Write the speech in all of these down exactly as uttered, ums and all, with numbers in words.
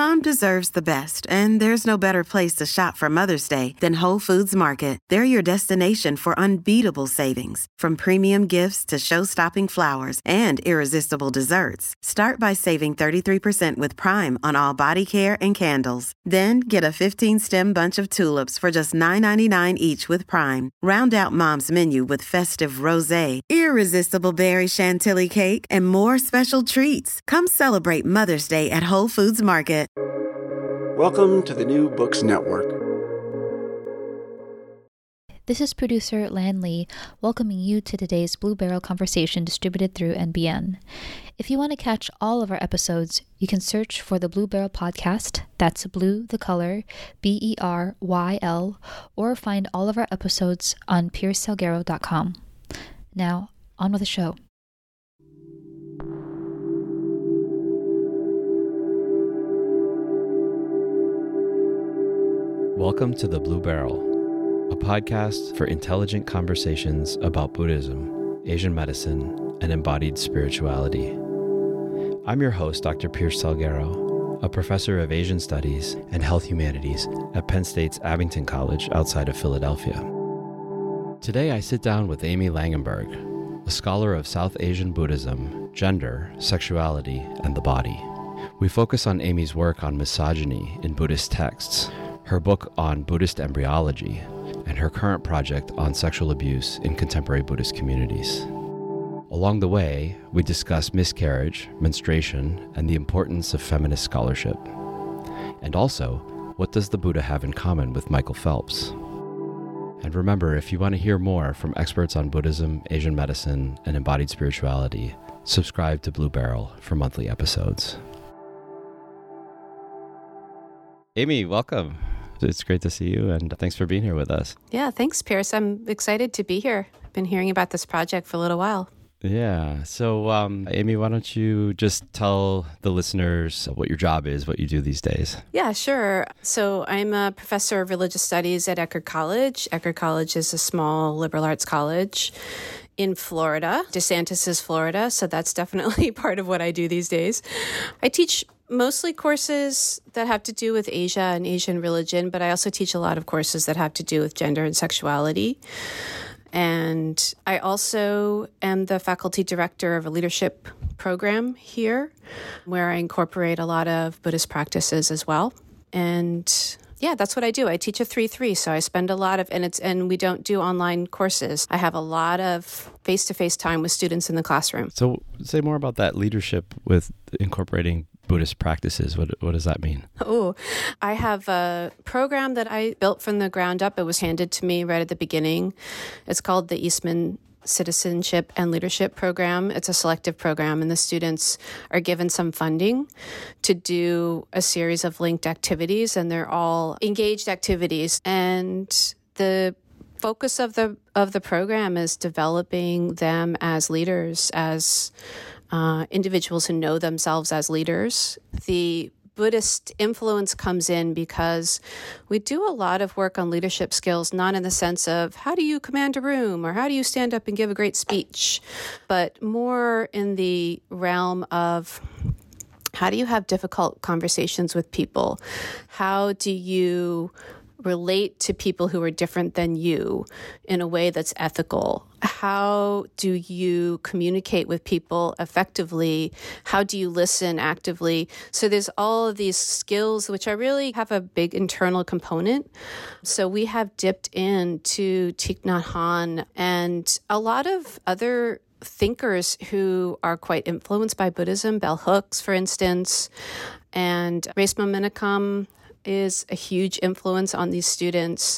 Mom deserves the best, and there's no better place to shop for Mother's Day than Whole Foods Market. They're your destination for unbeatable savings, from premium gifts to show-stopping flowers and irresistible desserts. Start by saving thirty-three percent with Prime on all body care and candles. Then get a fifteen-stem bunch of tulips for just nine ninety-nine each with Prime. Round out Mom's menu with festive rosé, irresistible berry chantilly cake, and more special treats. Come celebrate Mother's Day at Whole Foods Market. Welcome to the New Books Network. This is producer Lan Lee, welcoming you to today's Blue Barrel conversation distributed through N B N. If you want to catch all of our episodes, you can search for the Blue Barrel podcast, that's Blue the color, B E R Y L, or find all of our episodes on pierce salguero dot com. Now, on with the show. Welcome to the Blue Barrel, a podcast for intelligent conversations about Buddhism, Asian medicine, and embodied spirituality. I'm your host, Doctor Pierce Salguero, a professor of Asian Studies and Health Humanities at Penn State's Abington College outside of Philadelphia. Today I sit down with Amy Langenberg, a scholar of South Asian Buddhism, gender, sexuality, and the body. We focus on Amy's work on misogyny in Buddhist texts, her book on Buddhist embryology, and her current project on sexual abuse in contemporary Buddhist communities. Along the way, we discuss miscarriage, menstruation, and the importance of feminist scholarship. And also, what does the Buddha have in common with Michael Phelps? And remember, if you want to hear more from experts on Buddhism, Asian medicine, and embodied spirituality, subscribe to Blue Barrel for monthly episodes. Amy, welcome. It's great to see you, and thanks for being here with us. Yeah, thanks, Pierce. I'm excited to be here. I've been hearing about this project for a little while. Yeah. So, um, Amy, why don't you just tell the listeners what your job is, what you do these days? Yeah, sure. So I'm a professor of religious studies at Eckerd College. Eckerd College is a small liberal arts college in Florida. DeSantis is Florida, so that's definitely part of what I do these days. I teach mostly courses that have to do with Asia and Asian religion, but I also teach a lot of courses that have to do with gender and sexuality. And I also am the faculty director of a leadership program here, where I incorporate a lot of Buddhist practices as well. And yeah, that's what I do. I teach a three three, so I spend a lot of, and it's and we don't do online courses. I have a lot of face-to-face time with students in the classroom. So say more about that leadership with incorporating Buddhist practices. What what does that mean? Oh, I have a program that I built from the ground up. It was handed to me right at the beginning. It's called the Eastman Citizenship and Leadership Program. It's a selective program, and the students are given some funding to do a series of linked activities, and they're all engaged activities. And the focus of the of the program is developing them as leaders, as uh, individuals who know themselves as leaders. The Buddhist influence comes in because we do a lot of work on leadership skills, not in the sense of how do you command a room or how do you stand up and give a great speech, but more in the realm of how do you have difficult conversations with people? How do you relate to people who are different than you in a way that's ethical? How do you communicate with people effectively? How do you listen actively? So there's all of these skills which are really have a big internal component. So we have dipped into Thich Nhat Hanh and a lot of other thinkers who are quite influenced by Buddhism, Bell Hooks, for instance, and Resmaa Menakem is a huge influence on these students.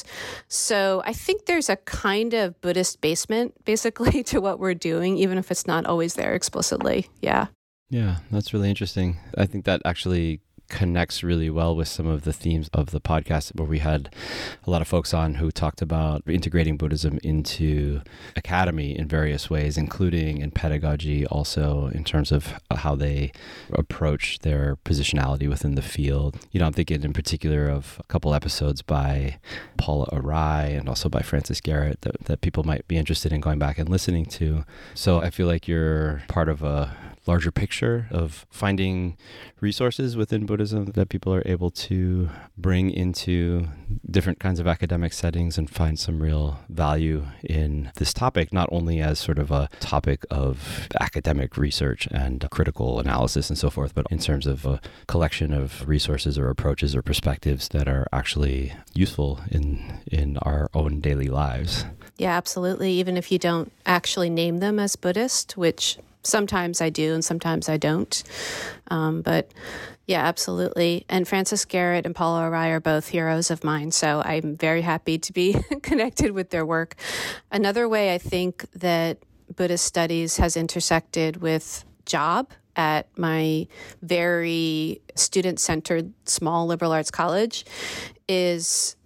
So I think there's a kind of Buddhist basement, basically, to what we're doing, even if it's not always there explicitly. Yeah. Yeah, that's really interesting. I think that actually connects really well with some of the themes of the podcast, where we had a lot of folks on who talked about integrating Buddhism into academy in various ways, including in pedagogy, also in terms of how they approach their positionality within the field. You know, I'm thinking in particular of a couple episodes by Paula Arai and also by Francis Garrett that, that people might be interested in going back and listening to. So I feel like you're part of a larger picture of finding resources within Buddhism that people are able to bring into different kinds of academic settings and find some real value in this topic, not only as sort of a topic of academic research and critical analysis and so forth, but in terms of a collection of resources or approaches or perspectives that are actually useful in in our own daily lives. Yeah, absolutely. Even if you don't actually name them as Buddhist, which sometimes I do and sometimes I don't. Um, but yeah, absolutely. And Francis Garrett and Paula Arai are both heroes of mine, so I'm very happy to be connected with their work. Another way I think that Buddhist studies has intersected with job at my very student-centered small liberal arts college is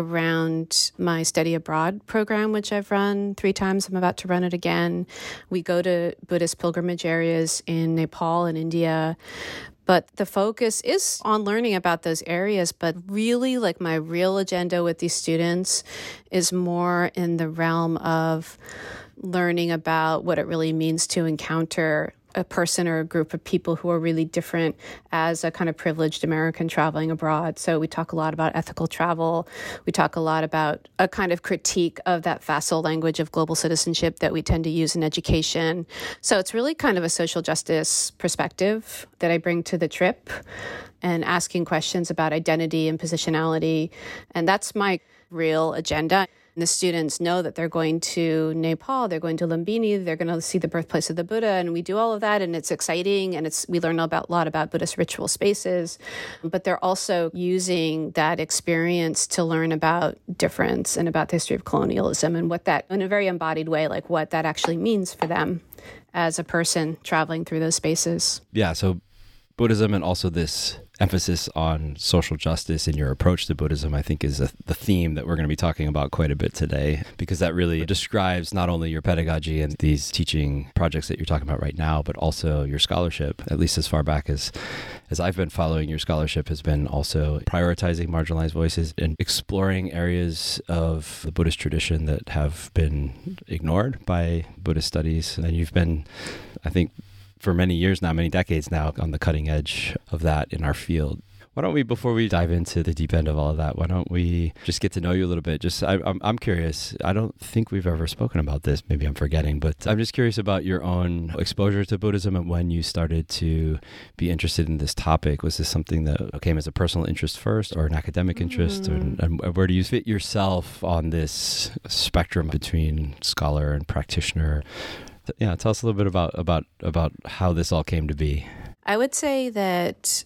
around my study abroad program, which I've run three times. I'm about to run it again. We go to Buddhist pilgrimage areas in Nepal and India, but the focus is on learning about those areas. But really, like, my real agenda with these students is more in the realm of learning about what it really means to encounter a person or a group of people who are really different as a kind of privileged American traveling abroad. So we talk a lot about ethical travel. We talk a lot about a kind of critique of that facile language of global citizenship that we tend to use in education. So it's really kind of a social justice perspective that I bring to the trip and asking questions about identity and positionality. And that's my real agenda. The students know that they're going to Nepal, they're going to Lumbini, they're going to see the birthplace of the Buddha, and we do all of that, and it's exciting, and it's we learn about, a lot about Buddhist ritual spaces, but they're also using that experience to learn about difference and about the history of colonialism and what that, in a very embodied way, like what that actually means for them as a person traveling through those spaces. Yeah, so Buddhism and also this emphasis on social justice in your approach to Buddhism, I think, is a, the theme that we're going to be talking about quite a bit today, because that really describes not only your pedagogy and these teaching projects that you're talking about right now, but also your scholarship. At least as far back as as I've been following your scholarship has been also prioritizing marginalized voices and exploring areas of the Buddhist tradition that have been ignored by Buddhist studies. And you've been, I think, for many years now, many decades now, on the cutting edge of that in our field. Why don't we, before we dive into the deep end of all of that, why don't we just get to know you a little bit? Just, I, I'm, I'm curious. I don't think we've ever spoken about this. Maybe I'm forgetting, but I'm just curious about your own exposure to Buddhism and when you started to be interested in this topic. Was this something that came as a personal interest first, or an academic interest? Mm. And, and where do you fit yourself on this spectrum between scholar and practitioner? Yeah, tell us a little bit about, about, about how this all came to be. I would say that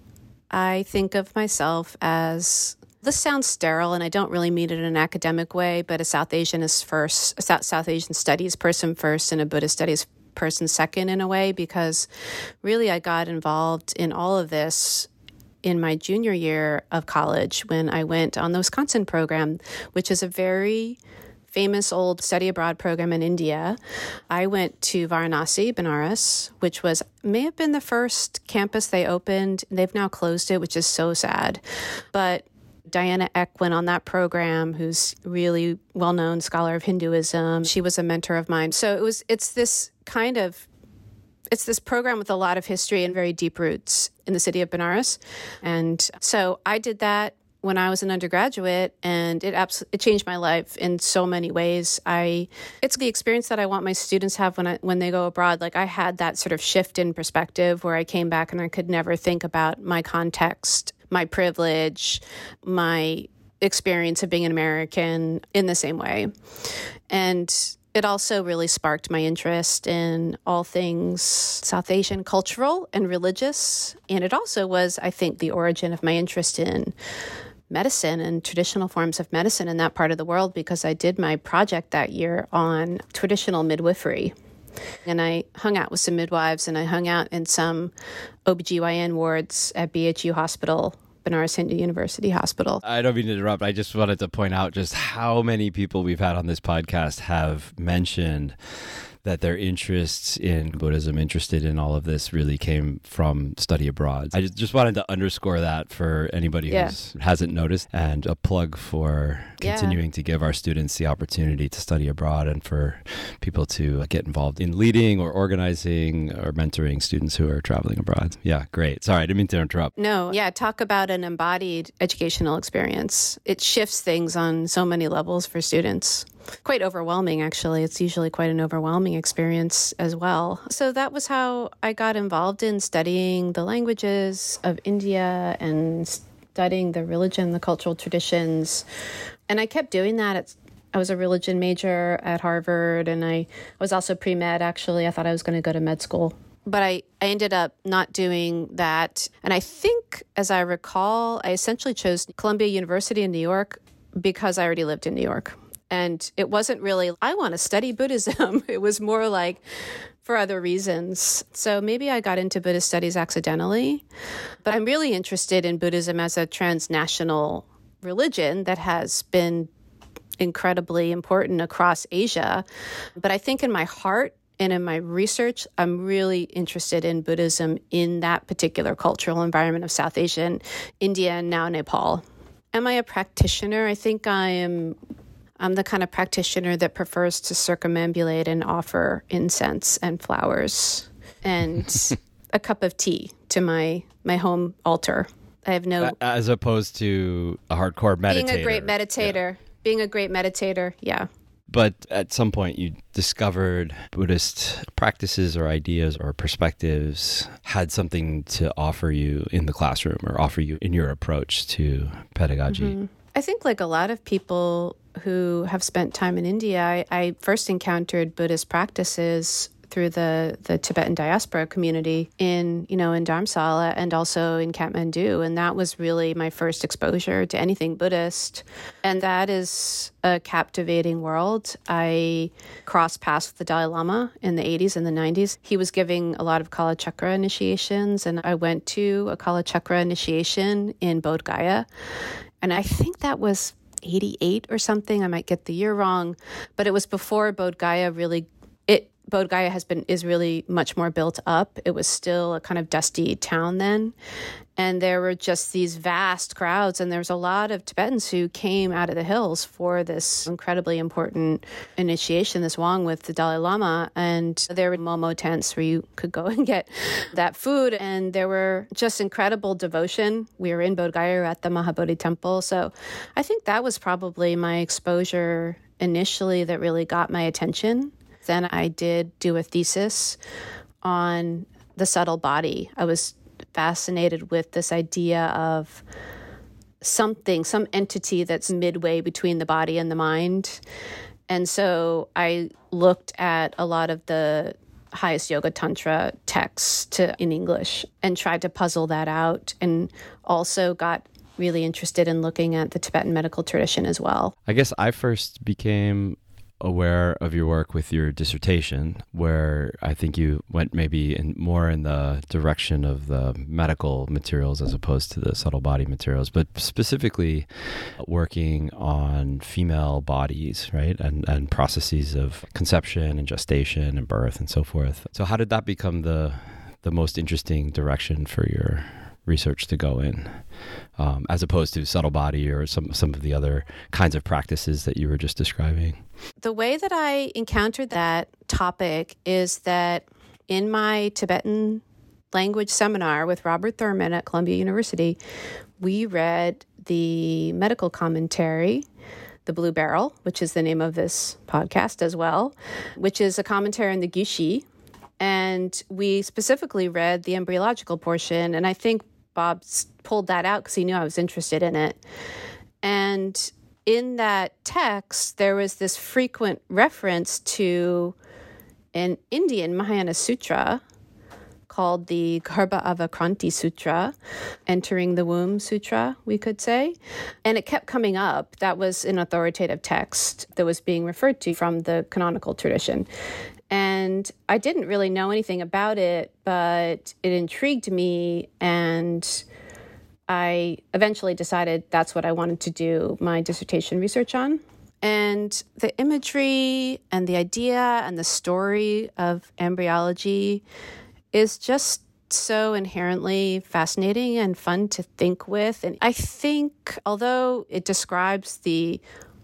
I think of myself as, this sounds sterile, and I don't really mean it in an academic way, but a South Asianist first, a South, South Asian studies person first, and a Buddhist studies person second in a way, because really I got involved in all of this in my junior year of college when I went on the Wisconsin program, which is a very famous old study abroad program in India. I went to Varanasi, Benares, which was may have been the first campus they opened. They've now closed it, which is so sad. But Diana Eck went on that program, who's really well-known scholar of Hinduism. She was a mentor of mine. So it was it's this kind of It's this program with a lot of history and very deep roots in the city of Benares. And so I did that when I was an undergraduate, and it abs- it changed my life in so many ways. I it's the experience that I want my students to have when I when they go abroad. Like, I had that sort of shift in perspective where I came back and I could never think about my context, my privilege, my experience of being an American in the same way. And it also really sparked my interest in all things South Asian cultural and religious. And it also was, I think, the origin of my interest in medicine and traditional forms of medicine in that part of the world, because I did my project that year on traditional midwifery. And I hung out with some midwives, and I hung out in some O B G Y N wards at B H U Hospital, Benares Hindu University Hospital. I don't mean to interrupt. I just wanted to point out just how many people we've had on this podcast have mentioned that their interests in Buddhism, interested in all of this, really came from study abroad. I just, just wanted to underscore that for anybody who yeah. hasn't noticed, and a plug for continuing yeah. to give our students the opportunity to study abroad and for people to get involved in leading or organizing or mentoring students who are traveling abroad. Yeah, great. Sorry, I didn't mean to interrupt. No, yeah, talk about an embodied educational experience. It shifts things on so many levels for students. Quite overwhelming, actually. It's usually quite an overwhelming experience as well. So that was how I got involved in studying the languages of India and studying the religion, the cultural traditions. And I kept doing that. It's, I was a religion major at Harvard, and I was also pre-med, actually. I thought I was going to go to med school. But I, I ended up not doing that. And I think, as I recall, I essentially chose Columbia University in New York because I already lived in New York. And it wasn't really, I want to study Buddhism. It was more like for other reasons. So maybe I got into Buddhist studies accidentally. But I'm really interested in Buddhism as a transnational religion that has been incredibly important across Asia. But I think in my heart and in my research, I'm really interested in Buddhism in that particular cultural environment of South Asia and India and now Nepal. Am I a practitioner? I think I am. I'm the kind of practitioner that prefers to circumambulate and offer incense and flowers and a cup of tea to my, my home altar. I have no... As opposed to a hardcore meditator. Being a great meditator. Yeah. Being a great meditator, yeah. But at some point you discovered Buddhist practices or ideas or perspectives had something to offer you in the classroom or offer you in your approach to pedagogy. Mm-hmm. I think like a lot of people who have spent time in India, I, I first encountered Buddhist practices through the, the Tibetan diaspora community in, you know, in Dharamsala and also in Kathmandu. And that was really my first exposure to anything Buddhist. And that is a captivating world. I crossed paths with the Dalai Lama in the eighties and the nineties. He was giving a lot of Kala Chakra initiations, and I went to a Kala Chakra initiation in Bodh Gaya. And I think that was eighty-eight or something. I might get the year wrong, but it was before Bodh Gaya really, it, Bodh Gaya has been, is really much more built up. It was still a kind of dusty town then. And there were just these vast crowds. And there was a lot of Tibetans who came out of the hills for this incredibly important initiation, this Wang with the Dalai Lama. And there were momo tents where you could go and get that food. And there were just incredible devotion. We were in Bodh Gaya at the Mahabodhi temple. So I think that was probably my exposure initially that really got my attention. Then I did do a thesis on the subtle body. I was fascinated with this idea of something, some entity that's midway between the body and the mind. And so I looked at a lot of the highest yoga tantra texts to, in English and tried to puzzle that out, and also got really interested in looking at the Tibetan medical tradition as well. I guess I first became aware of your work with your dissertation, where I think you went maybe in more in the direction of the medical materials as opposed to the subtle body materials, but specifically working on female bodies, right? And and processes of conception and gestation and birth and so forth. So how did that become the the most interesting direction for your research to go in, um, as opposed to subtle body or some some of the other kinds of practices that you were just describing? The way that I encountered that topic is that in my Tibetan language seminar with Robert Thurman at Columbia University, we read the medical commentary, The Blue Barrel, which is the name of this podcast as well, which is a commentary on the Gyushi. And we specifically read the embryological portion, and I think Bob pulled that out because he knew I was interested in it. And in that text, there was this frequent reference to an Indian Mahayana Sutra called the Garbha Avakranti Sutra, Entering the Womb Sutra, we could say. And it kept coming up. That was an authoritative text that was being referred to from the canonical tradition. And I didn't really know anything about it, but it intrigued me, and I eventually decided that's what I wanted to do my dissertation research on. And the imagery and the idea and the story of embryology is just so inherently fascinating and fun to think with. And I think, although it describes the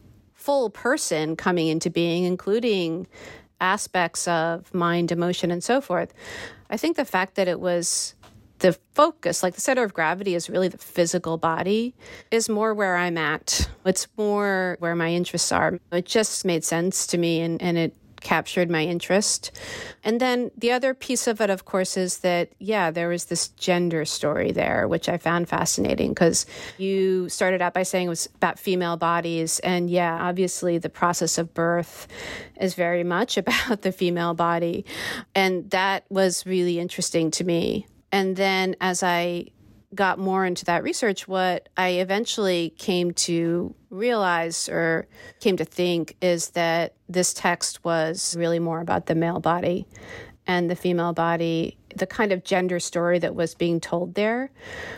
full person coming into being, including aspects of mind, emotion, and so forth, I think the fact that it was the focus, like the center of gravity is really the physical body, is more where I'm at. It's more where my interests are. It just made sense to me, and, and it captured my interest. And then the other piece of it, of course, is that, yeah, there was this gender story there, which I found fascinating, because you started out by saying it was about female bodies. And yeah, obviously the process of birth is very much about the female body. And that was really interesting to me. And then as I got more into that research, what I eventually came to realize or came to think is that this text was really more about the male body and the female body. The kind of gender story that was being told there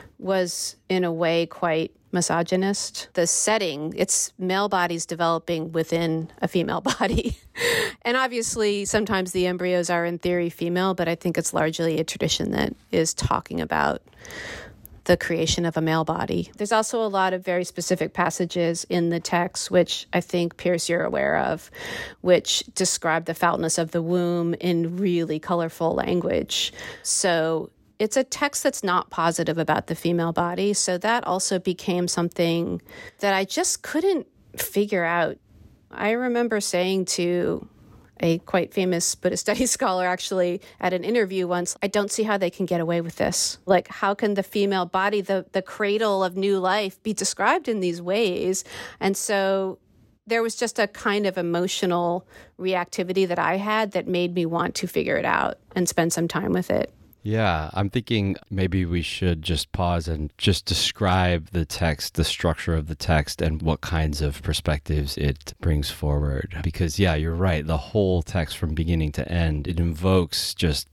was in a way quite misogynist. The setting, it's male bodies developing within a female body. And obviously, sometimes the embryos are in theory female, but I think it's largely a tradition that is talking about the creation of a male body. There's also a lot of very specific passages in the text, which I think, Pierce, you're aware of, which describe the foulness of the womb in really colorful language. So it's a text that's not positive about the female body. So that also became something that I just couldn't figure out. I remember saying to a quite famous Buddhist studies scholar, actually, at an interview once, I don't see how they can get away with this. Like, how can the female body, the, the cradle of new life, be described in these ways? And so there was just a kind of emotional reactivity that I had that made me want to figure it out and spend some time with it. Yeah, I'm thinking maybe we should just pause and just describe the text, the structure of the text, and what kinds of perspectives it brings forward. Because, yeah, you're right. The whole text from beginning to end, it invokes just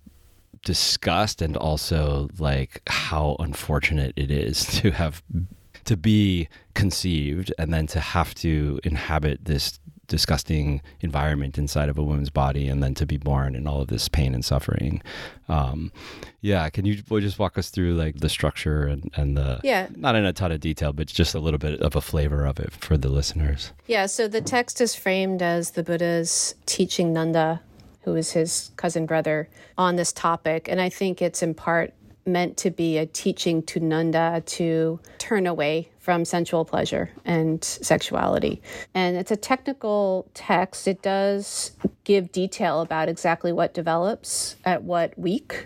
disgust and also like how unfortunate it is to have to be conceived and then to have to inhabit this disgusting environment inside of a woman's body and then to be born and all of this pain and suffering. Um, yeah, can you just walk us through like the structure and, and the, yeah. not in a ton of detail, but just a little bit of a flavor of it for the listeners? Yeah, so the text is framed as the Buddha's teaching Nanda, who is his cousin brother, on this topic. And I think it's in part meant to be a teaching to Nanda to turn away from sensual pleasure and sexuality. And it's a technical text. It does give detail about exactly what develops at what week.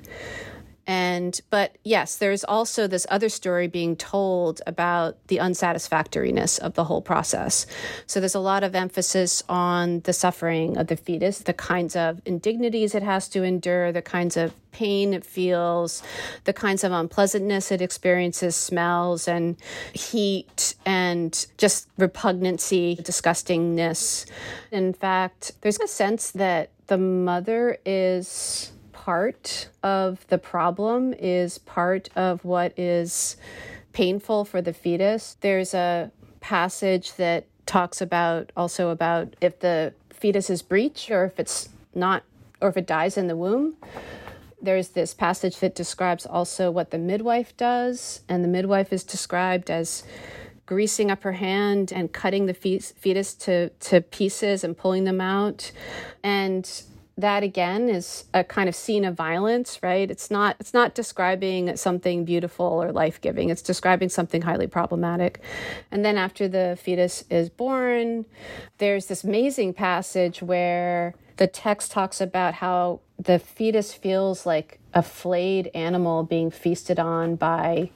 And, but yes, there's also this other story being told about the unsatisfactoriness of the whole process. So there's a lot of emphasis on the suffering of the fetus, the kinds of indignities it has to endure, the kinds of pain it feels, the kinds of unpleasantness it experiences, smells and heat and just repugnancy, disgustingness. In fact, there's a sense that the mother is part of the problem, is part of what is painful for the fetus. There's a passage that talks about also about if the fetus is breached or if it's not, or if it dies in the womb. There's this passage that describes also what the midwife does, and the midwife is described as greasing up her hand and cutting the fetus to, to pieces and pulling them out. And that again is a kind of scene of violence, right? It's not it's not describing something beautiful or life-giving. It's describing something highly problematic. And then after the fetus is born, there's this amazing passage where the text talks about how the fetus feels like a flayed animal being feasted on by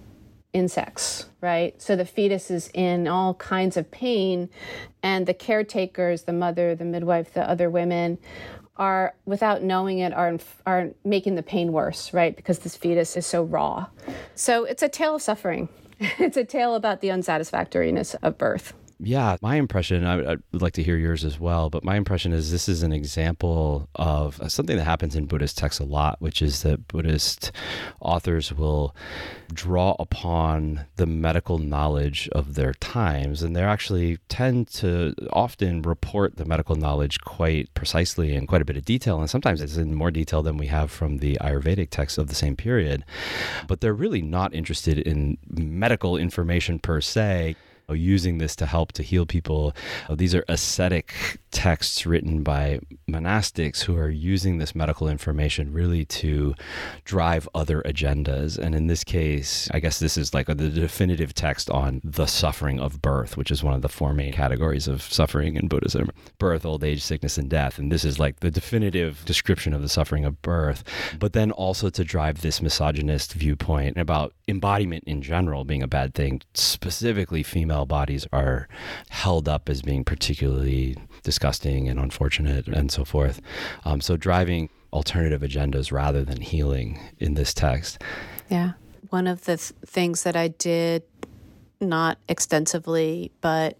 insects, right? So the fetus is in all kinds of pain, and the caretakers, the mother, the midwife, the other women, are, without knowing it, are are making the pain worse, right? Because this fetus is so raw. So it's a tale of suffering. It's a tale about the unsatisfactoriness of birth. Yeah, my impression, I, I would like to hear yours as well, but my impression is this is an example of something that happens in Buddhist texts a lot, which is that Buddhist authors will draw upon the medical knowledge of their times, and they actually tend to often report the medical knowledge quite precisely in quite a bit of detail, and sometimes it's in more detail than we have from the Ayurvedic texts of the same period. But they're really not interested in medical information per se, using this to help to heal people. These are ascetic texts written by monastics who are using this medical information really to drive other agendas. And in this case, I guess this is like the definitive text on the suffering of birth, which is one of the four main categories of suffering in Buddhism: birth, old age, sickness, and death. And this is like the definitive description of the suffering of birth. But then also to drive this misogynist viewpoint about embodiment in general being a bad thing. Specifically, female bodies are held up as being particularly disgusting and unfortunate and so forth. Um, so driving alternative agendas rather than healing in this text. Yeah. One of the th- things that I did, not extensively, but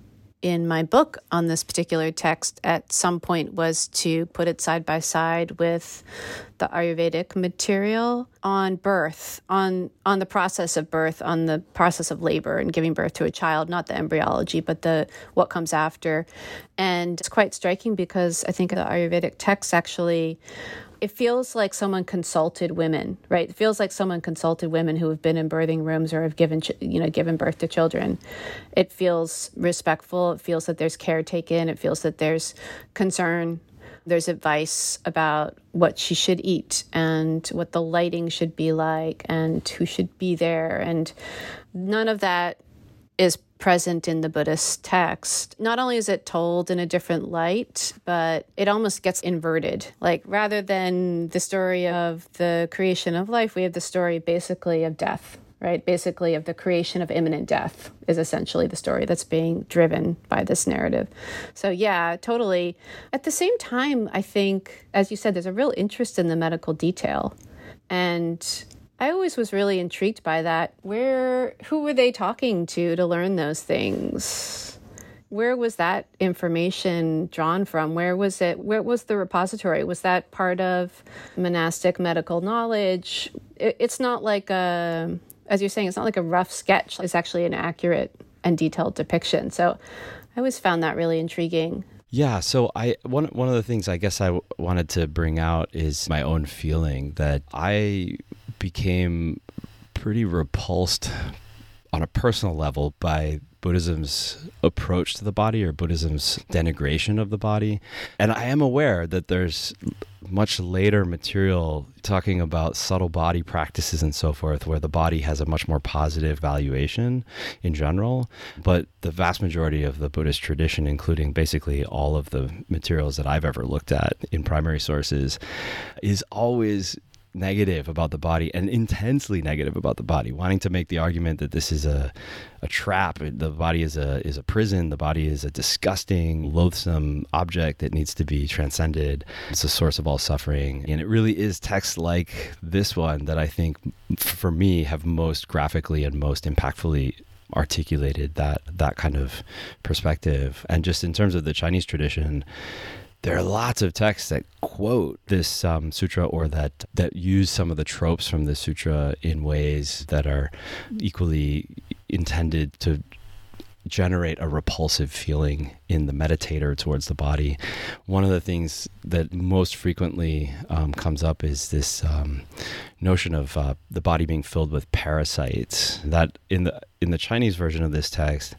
in my book on this particular text at some point, was to put it side by side with the Ayurvedic material on birth, on on the process of birth, on the process of labor and giving birth to a child, not the embryology, but the what comes after. And it's quite striking because I think the Ayurvedic text actually, it feels like someone consulted women, right? It feels like someone consulted women who have been in birthing rooms or have given, you know, given birth to children. It feels respectful. It feels that there's care taken. It feels that there's concern. There's advice about what she should eat and what the lighting should be like and who should be there. And none of that is present in the Buddhist text. Not only is it told in a different light, but it almost gets inverted. Like, rather than the story of the creation of life, we have the story basically of death, right? Basically of the creation of imminent death is essentially the story that's being driven by this narrative. So yeah, totally. At the same time, I think, as you said, there's a real interest in the medical detail. And I always was really intrigued by that. Where, who were they talking to to learn those things? Where was that information drawn from? Where was it? Where was the repository? Was that part of monastic medical knowledge? It, it's not like a, as you're saying, it's not like a rough sketch. It's actually an accurate and detailed depiction. So I always found that really intriguing. Yeah, so I one one of the things I guess I w- wanted to bring out is my own feeling that I became pretty repulsed on a personal level by Buddhism's approach to the body, or Buddhism's denigration of the body. And I am aware that there's much later material talking about subtle body practices and so forth, where the body has a much more positive valuation in general. But the vast majority of the Buddhist tradition, including basically all of the materials that I've ever looked at in primary sources, is always negative about the body, and intensely negative about the body, wanting to make the argument that this is a a trap. The body is a is a prison. The body is a disgusting, loathsome object that needs to be transcended. It's a source of all suffering. And it really is texts like this one that I think, for me, have most graphically and most impactfully articulated that that kind of perspective. And just in terms of the Chinese tradition, there are lots of texts that quote this um, sutra, or that, that use some of the tropes from the sutra in ways that are equally intended to generate a repulsive feeling in the meditator towards the body. One of the things that most frequently um, comes up is this um, notion of uh, the body being filled with parasites. That in the in the Chinese version of this text,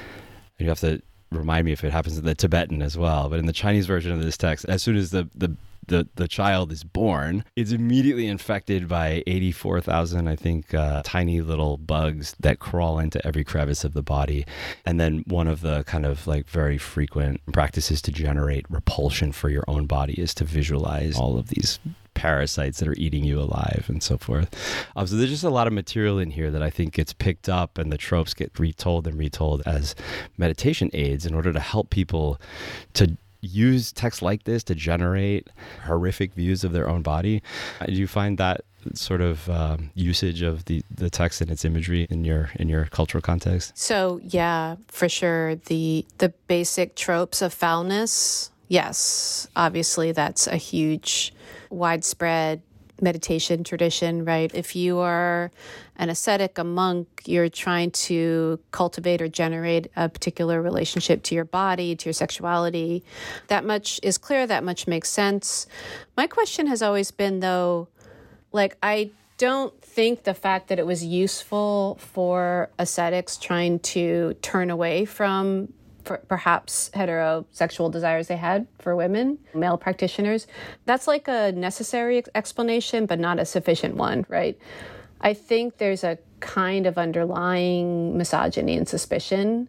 you have to remind me if it happens in the Tibetan as well, but in the Chinese version of this text, as soon as the the the, the child is born, it's immediately infected by eighty-four thousand, I think, uh, tiny little bugs that crawl into every crevice of the body. And then one of the kind of like very frequent practices to generate repulsion for your own body is to visualize all of these parasites that are eating you alive and so forth. Um, so there's just a lot of material in here that I think gets picked up, and the tropes get retold and retold as meditation aids in order to help people to use texts like this to generate horrific views of their own body. Do you find that sort of um, usage of the, the text and its imagery in your in your cultural context? So yeah, for sure. The the basic tropes of foulness, yes, obviously that's a huge, widespread meditation tradition, right? If you are an ascetic, a monk, you're trying to cultivate or generate a particular relationship to your body, to your sexuality. That much is clear, that much makes sense. My question has always been, though, like, I don't think the fact that it was useful for ascetics trying to turn away from for perhaps heterosexual desires they had for women, male practitioners, that's like a necessary ex- explanation, but not a sufficient one, right? I think there's a kind of underlying misogyny and suspicion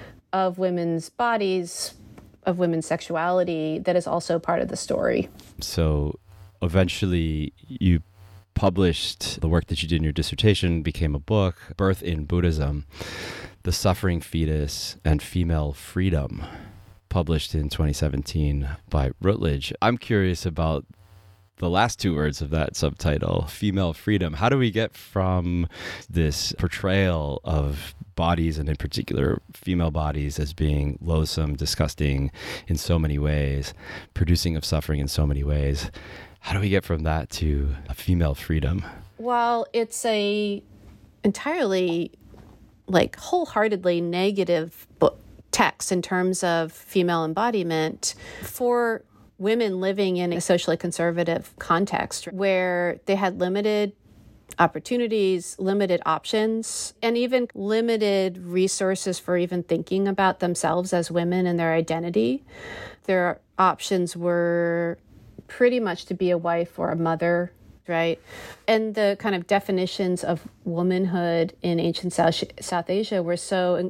of women's bodies, of women's sexuality, that is also part of the story. So eventually you published the work that you did in your dissertation, became a book, Birth in Buddhism, The Suffering Fetus and Female Freedom, published in twenty seventeen by Routledge. I'm curious about the last two words of that subtitle, female freedom. How do we get from this portrayal of bodies, and in particular female bodies, as being loathsome, disgusting in so many ways, producing of suffering in so many ways? How do we get from that to a female freedom? Well, it's a entirely, like, wholeheartedly negative book text in terms of female embodiment for women living in a socially conservative context where they had limited opportunities, limited options, and even limited resources for even thinking about themselves as women and their identity. Their options were pretty much to be a wife or a mother, right? And the kind of definitions of womanhood in ancient South, South Asia were so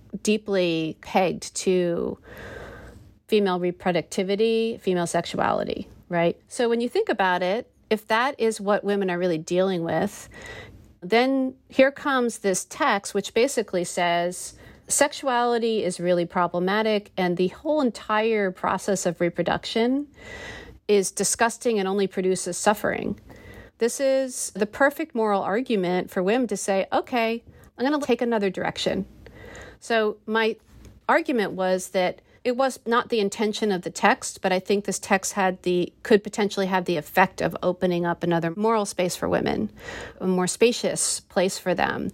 deeply pegged to female reproductivity, female sexuality, right? So when you think about it, if that is what women are really dealing with, then here comes this text which basically says sexuality is really problematic and the whole entire process of reproduction is disgusting and only produces suffering. This is the perfect moral argument for women to say, okay, I'm going to take another direction. So my argument was that it was not the intention of the text, but I think this text had the could potentially have the effect of opening up another moral space for women, a more spacious place for them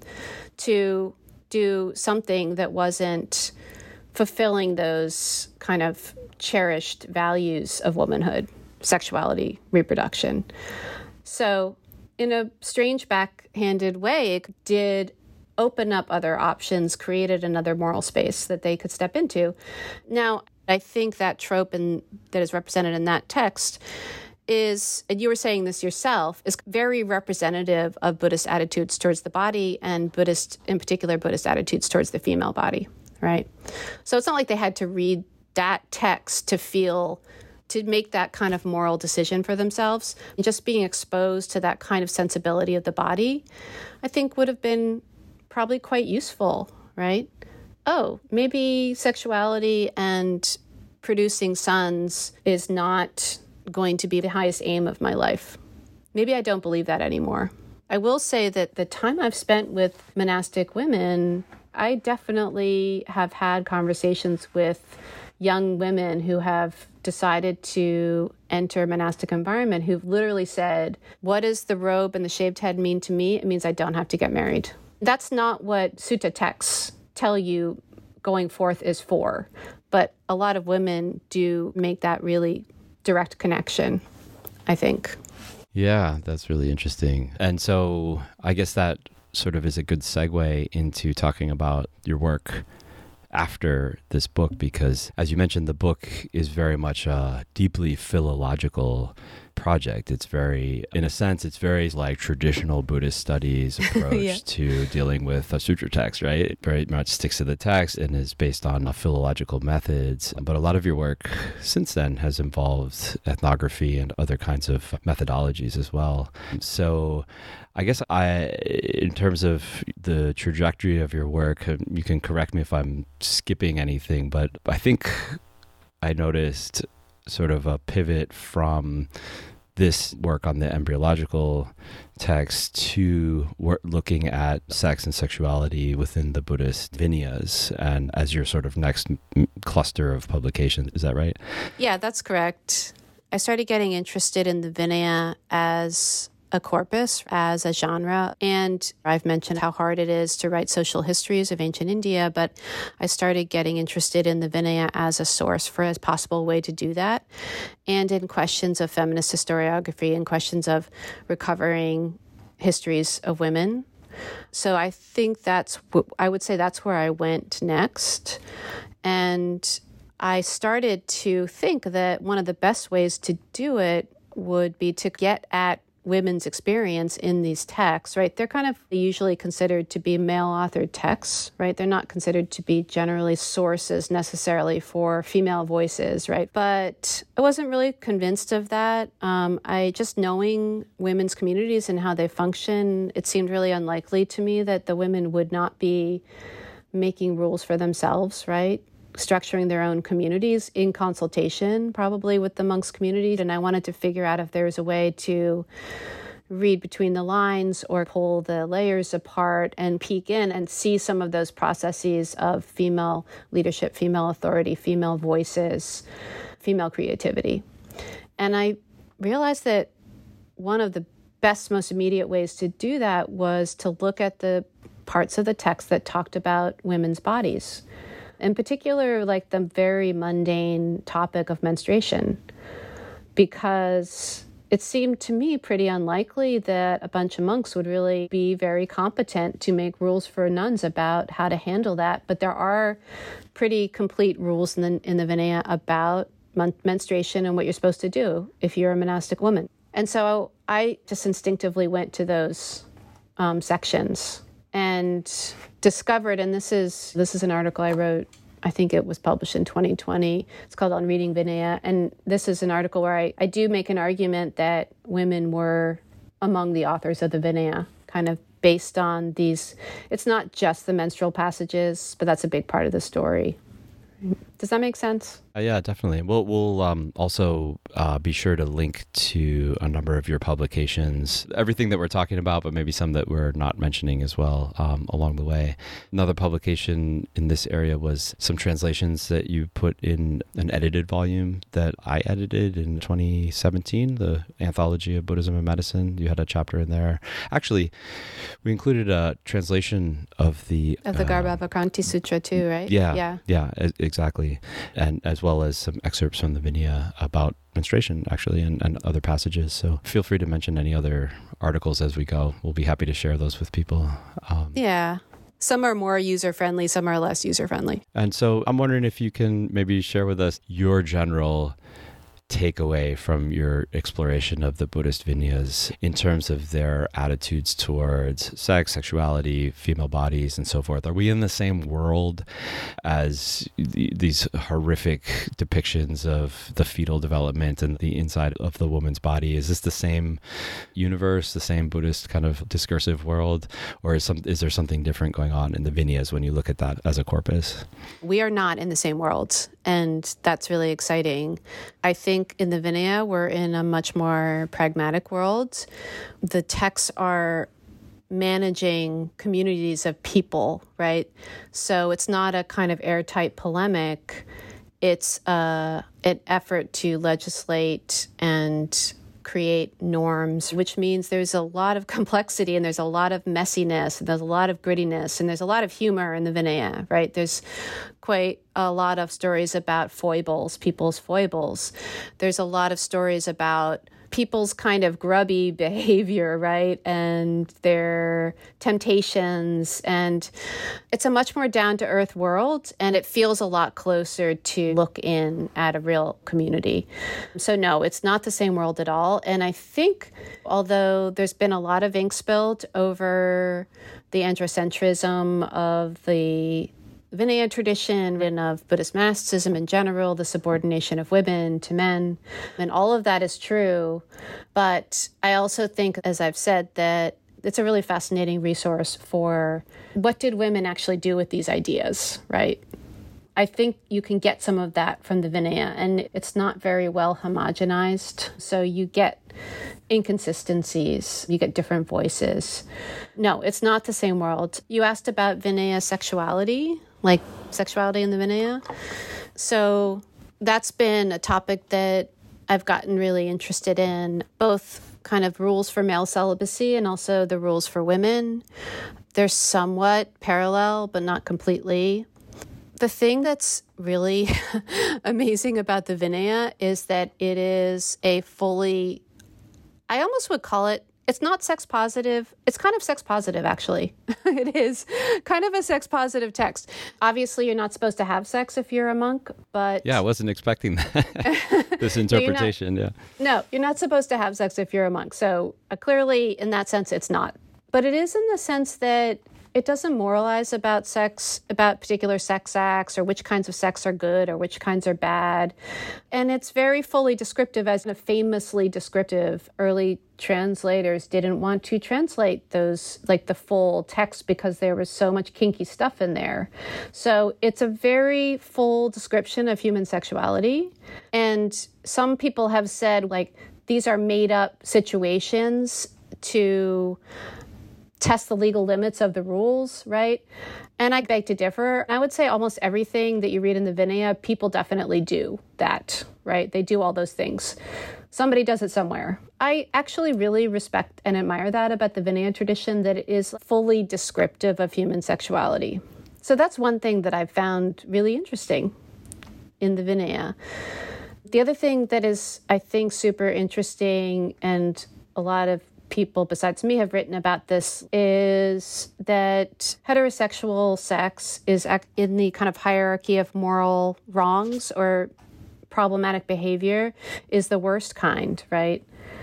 to do something that wasn't fulfilling those kind of cherished values of womanhood, sexuality, reproduction. So in a strange backhanded way, it did open up other options, created another moral space that they could step into. Now, I think that trope in, that is represented in that text is, and you were saying this yourself, is very representative of Buddhist attitudes towards the body and Buddhist, in particular, Buddhist attitudes towards the female body, right? So it's not like they had to read that text to feel, to make that kind of moral decision for themselves. Just being exposed to that kind of sensibility of the body, I think would have been probably quite useful, right? Oh, maybe sexuality and producing sons is not going to be the highest aim of my life. Maybe I don't believe that anymore. I will say that the time I've spent with monastic women, I definitely have had conversations with young women who have decided to enter monastic environment who've literally said, what does the robe and the shaved head mean to me? It means I don't have to get married. That's not what sutta texts tell you going forth is for, but a lot of women do make that really direct connection, I think. Yeah, that's really interesting. And so I guess that sort of is a good segue into talking about your work after this book, because as you mentioned, the book is very much a deeply philological project. It's very, in a sense, it's very like traditional Buddhist studies approach yeah. to dealing with a sutra text, right? It very much sticks to the text and is based on philological methods. But a lot of your work since then has involved ethnography and other kinds of methodologies as well. So I guess I, in terms of the trajectory of your work, you can correct me if I'm skipping anything, but I think I noticed sort of a pivot from this work on the embryological text to work, looking at sex and sexuality within the Buddhist Vinyas, and as your sort of next m- cluster of publications. Is that right? Yeah, that's correct. I started getting interested in the Vinaya as a corpus, as a genre. And I've mentioned how hard it is to write social histories of ancient India, but I started getting interested in the Vinaya as a source for a possible way to do that, and in questions of feminist historiography and questions of recovering histories of women. So I think that's, I would say that's where I went next. And I started to think that one of the best ways to do it would be to get at women's experience in these texts, right? They're kind of usually considered to be male-authored texts, right? They're not considered to be generally sources necessarily for female voices, right? But I wasn't really convinced of that. Um, I just knowing women's communities and how they function, it seemed really unlikely to me that the women would not be making rules for themselves, right? Structuring their own communities in consultation, probably with the monks' community. And I wanted to figure out if there was a way to read between the lines or pull the layers apart and peek in and see some of those processes of female leadership, female authority, female voices, female creativity. And I realized that one of the best, most immediate ways to do that was to look at the parts of the text that talked about women's bodies. In particular, like the very mundane topic of menstruation, because it seemed to me pretty unlikely that a bunch of monks would really be very competent to make rules for nuns about how to handle that. But there are pretty complete rules in the, in the Vinaya about mon- menstruation and what you're supposed to do if you're a monastic woman. And so I just instinctively went to those um, sections and discovered, and this is this is an article I wrote, I think it was published in twenty twenty. It's called On Reading Vinaya. And this is an article where I, I do make an argument that women were among the authors of the Vinaya, kind of based on these. It's not just the menstrual passages, but that's a big part of the story. Does that make sense? Uh, yeah, definitely. We'll, we'll um, also uh, be sure to link to a number of your publications, everything that we're talking about, but maybe some that we're not mentioning as well um, along the way. Another publication in this area was some translations that you put in an edited volume that I edited in twenty seventeen, the Anthology of Buddhism and Medicine. You had a chapter in there. Actually, we included a translation of the... Of the uh, Garbhavakranti Sutra too, right? Yeah, yeah, yeah, exactly. And as well as some excerpts from the Vinaya about menstruation, actually, and, and other passages. So feel free to mention any other articles as we go. We'll be happy to share those with people. Um, yeah. Some are more user-friendly, some are less user-friendly. And so I'm wondering if you can maybe share with us your general takeaway from your exploration of the Buddhist Vinyas in terms of their attitudes towards sex, sexuality, female bodies, and so forth. Are we in the same world as the, these horrific depictions of the fetal development and the inside of the woman's body? Is this the same universe, the same Buddhist kind of discursive world, or is some is there something different going on in the Vinyas when you look at that as a corpus? We are not in the same world, and that's really exciting. I think in the Vinaya, we're in a much more pragmatic world. The texts are managing communities of people, right? So it's not a kind of airtight polemic. It's uh, an effort to legislate and create norms, which means there's a lot of complexity and there's a lot of messiness, and there's a lot of grittiness, and there's a lot of humor in the Vinaya, right? There's quite a lot of stories about foibles, people's foibles. There's a lot of stories about people's kind of grubby behavior, right? And their temptations. And it's a much more down-to-earth world, and it feels a lot closer to look in at a real community. So no, it's not the same world at all. And I think, although there's been a lot of ink spilled over the androcentrism of the Vinaya tradition and of Buddhist monasticism in general, the subordination of women to men, and all of that is true. But I also think, as I've said, that it's a really fascinating resource for what did women actually do with these ideas, right? I think you can get some of that from the Vinaya, and it's not very well homogenized. So you get inconsistencies, you get different voices. No, it's not the same world. You asked about Vinaya sexuality, like sexuality in the Vinaya. So that's been a topic that I've gotten really interested in, both kind of rules for male celibacy and also the rules for women. They're somewhat parallel, but not completely. The thing that's really amazing about the Vinaya is that it is a fully, I almost would call it, it's not sex positive. It's kind of sex positive, actually. It is kind of a sex positive text. Obviously, you're not supposed to have sex if you're a monk, but... Yeah, I wasn't expecting that, this interpretation, no, you're not, yeah. No, you're not supposed to have sex if you're a monk. So uh, clearly, in that sense, it's not. But it is in the sense that it doesn't moralize about sex, about particular sex acts or which kinds of sex are good or which kinds are bad. And it's very fully descriptive, as a famously descriptive. Early translators didn't want to translate those, like the full text, because there was so much kinky stuff in there. So it's a very full description of human sexuality. And some people have said, like, these are made up situations to test the legal limits of the rules, right? And I beg to differ. I would say almost everything that you read in the Vinaya, people definitely do that, right? They do all those things. Somebody does it somewhere. I actually really respect and admire that about the Vinaya tradition, that it is fully descriptive of human sexuality. So that's one thing that I've found really interesting in the Vinaya. The other thing that is, I think, super interesting, and a lot of people besides me have written about this, is that heterosexual sex is in the kind of hierarchy of moral wrongs or problematic behavior is the worst kind, right?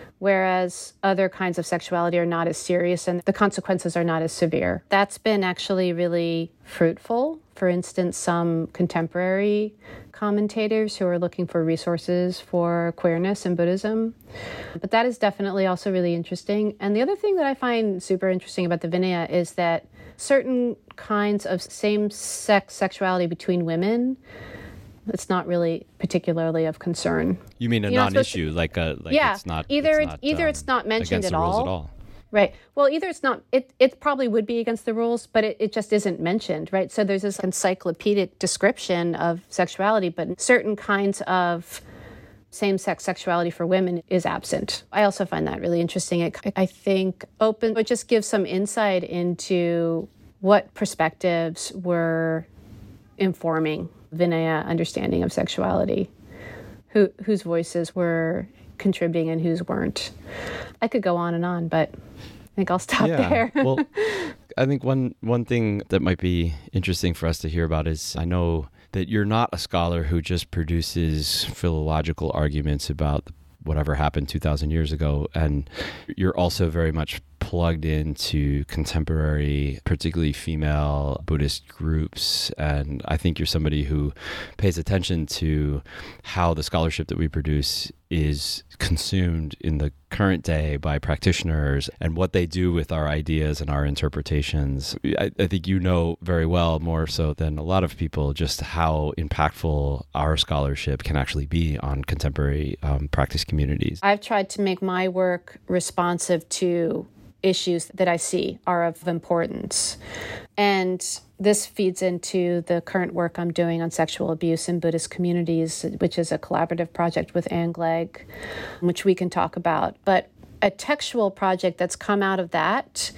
Whereas other kinds of sexuality are not as serious and the consequences are not as severe. That's been actually really fruitful. For instance, some contemporary commentators who are looking for resources for queerness in Buddhism. But that is definitely also really interesting. And the other thing that I find super interesting about the Vinaya is that certain kinds of same-sex sexuality between women, it's not really particularly of concern. You mean a You're non-issue, to, like a like yeah, it's not either it's not, either um, it's not mentioned at the rules all. at all. Right. Well, either it's not, it, it probably would be against the rules, but it, it just isn't mentioned, right? So there's this encyclopedic description of sexuality, but certain kinds of same-sex sexuality for women is absent. I also find that really interesting. It, I think open, it just gives some insight into what perspectives were informing Vinaya understanding of sexuality, who whose voices were contributing and whose weren't. I could go on and on, but I think I'll stop yeah. there. Well, I think one one thing that might be interesting for us to hear about is, I know that you're not a scholar who just produces philological arguments about whatever happened two thousand years ago, and you're also very much plugged into contemporary, particularly female Buddhist groups. And I think you're somebody who pays attention to how the scholarship that we produce is consumed in the current day by practitioners and what they do with our ideas and our interpretations. I, I think you know very well, more so than a lot of people, just how impactful our scholarship can actually be on contemporary um, practice communities. I've tried to make my work responsive to issues that I see are of importance. And this feeds into the current work I'm doing on sexual abuse in Buddhist communities, which is a collaborative project with Ann Glegg, which we can talk about. But a textual project that's come out of that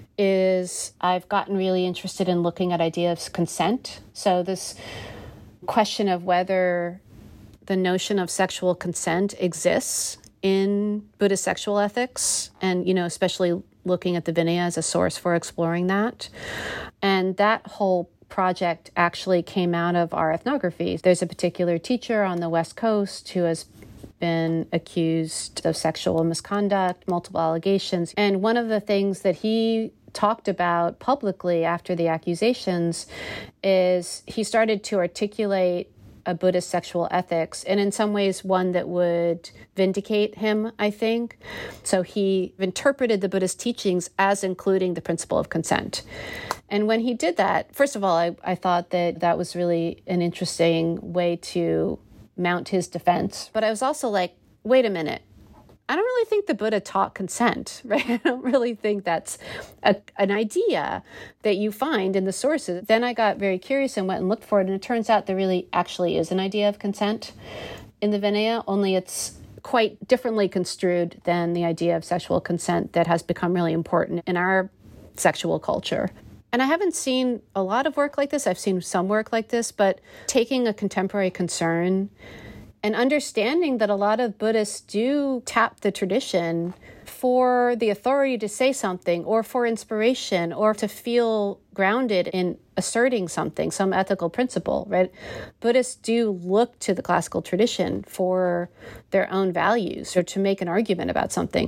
is I've gotten really interested in looking at ideas of consent. So this question of whether the notion of sexual consent exists in Buddhist sexual ethics, and, you know, especially looking at the Vinaya as a source for exploring that. And that whole project actually came out of our ethnography. There's a particular teacher on the West Coast who has been accused of sexual misconduct, multiple allegations. And one of the things that he talked about publicly after the accusations is he started to articulate a Buddhist sexual ethics, and in some ways one that would vindicate him, I think. So he interpreted the Buddhist teachings as including the principle of consent. And when he did that, first of all, I, I thought that that was really an interesting way to mount his defense. But I was also like, wait a minute. I don't really think the Buddha taught consent, right? I don't really think that's a, an idea that you find in the sources. Then I got very curious and went and looked for it, and it turns out there really actually is an idea of consent in the Vinaya, only it's quite differently construed than the idea of sexual consent that has become really important in our sexual culture. And I haven't seen a lot of work like this. I've seen some work like this, but taking a contemporary concern and understanding that a lot of Buddhists do tap the tradition for the authority to say something or for inspiration or to feel grounded in asserting something, some ethical principle, right? Buddhists do look to the classical tradition for their own values or to make an argument about something.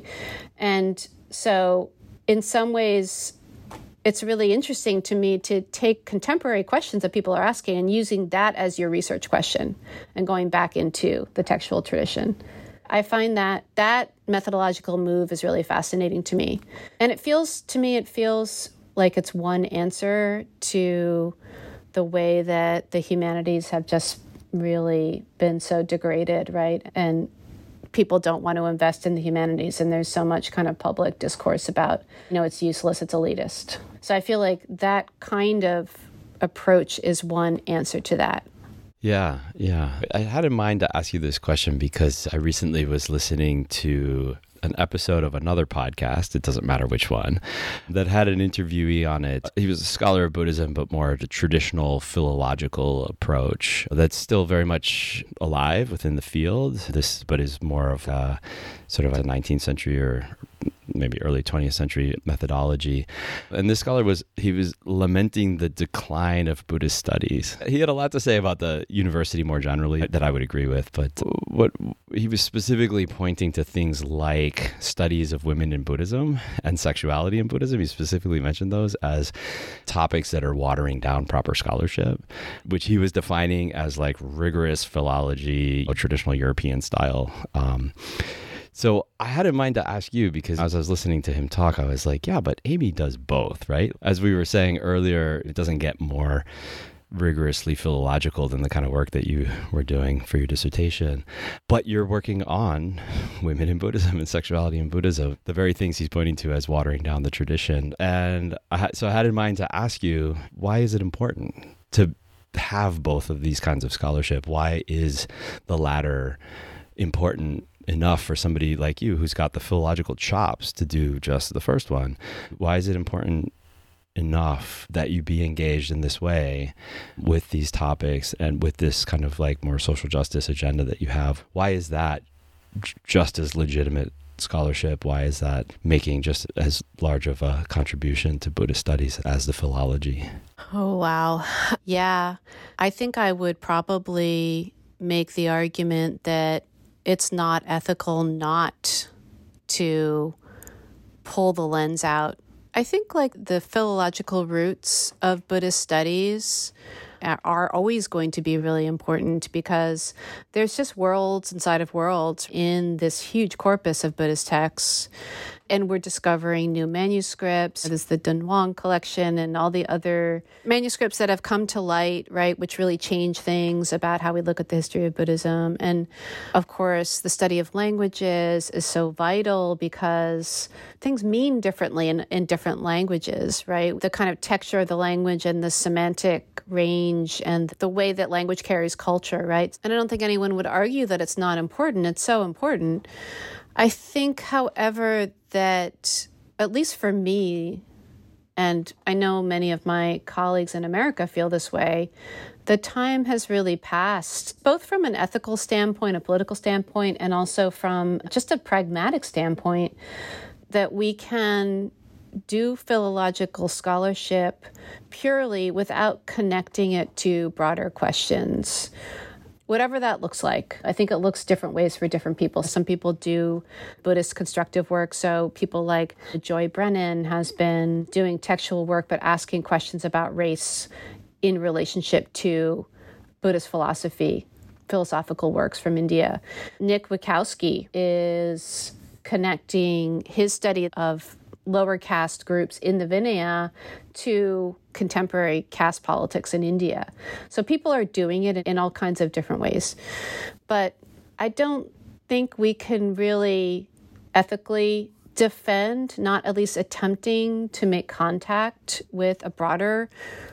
And so in some ways, it's really interesting to me to take contemporary questions that people are asking and using that as your research question and going back into the textual tradition. I find that that methodological move is really fascinating to me. And it feels, to me, it feels like it's one answer to the way that the humanities have just really been so degraded, right? And people don't want to invest in the humanities, and there's so much kind of public discourse about, you know, it's useless, it's elitist. So I feel like that kind of approach is one answer to that. Yeah, yeah. I had in mind to ask you this question because I recently was listening to an episode of another podcast, it doesn't matter which one, that had an interviewee on it. He was a scholar of Buddhism, but more the traditional philological approach that's still very much alive within the field. This, but is more of a sort of a nineteenth century or maybe early twentieth century methodology. And this scholar was, he was lamenting the decline of Buddhist studies. He had a lot to say about the university more generally that I would agree with, but what he was specifically pointing to things like studies of women in Buddhism and sexuality in Buddhism. He specifically mentioned those as topics that are watering down proper scholarship, which he was defining as like rigorous philology, or traditional European style. Um, So I had in mind to ask you, because as I was listening to him talk, I was like, yeah, but Amy does both, right? As we were saying earlier, it doesn't get more rigorously philological than the kind of work that you were doing for your dissertation. But you're working on women in Buddhism and sexuality in Buddhism, the very things he's pointing to as watering down the tradition. And I, so I had in mind to ask you, why is it important to have both of these kinds of scholarship? Why is the latter important enough for somebody like you who's got the philological chops to do just the first one? Why is it important enough that you be engaged in this way with these topics and with this kind of like more social justice agenda that you have? Why is that just as legitimate scholarship? Why is that making just as large of a contribution to Buddhist studies as the philology? Oh, wow. Yeah. I think I would probably make the argument that it's not ethical not to pull the lens out. I think like the philological roots of Buddhist studies are always going to be really important because there's just worlds inside of worlds in this huge corpus of Buddhist texts. And we're discovering new manuscripts. There's the Dunhuang collection and all the other manuscripts that have come to light, right, which really change things about how we look at the history of Buddhism. And of course, the study of languages is so vital because things mean differently in, in different languages, right? The kind of texture of the language and the semantic range and the way that language carries culture, right? And I don't think anyone would argue that it's not important. It's so important. I think, however, that at least for me, and I know many of my colleagues in America feel this way, the time has really passed, both from an ethical standpoint, a political standpoint, and also from just a pragmatic standpoint, that we can do philological scholarship purely without connecting it to broader questions. Whatever that looks like. I think it looks different ways for different people. Some people do Buddhist constructive work. So people like Joy Brennan has been doing textual work, but asking questions about race in relationship to Buddhist philosophy, philosophical works from India. Nick Wachowski is connecting his study of lower caste groups in the Vinaya to contemporary caste politics in India. So people are doing it in all kinds of different ways. But I don't think we can really ethically defend, not at least attempting to make contact with a broader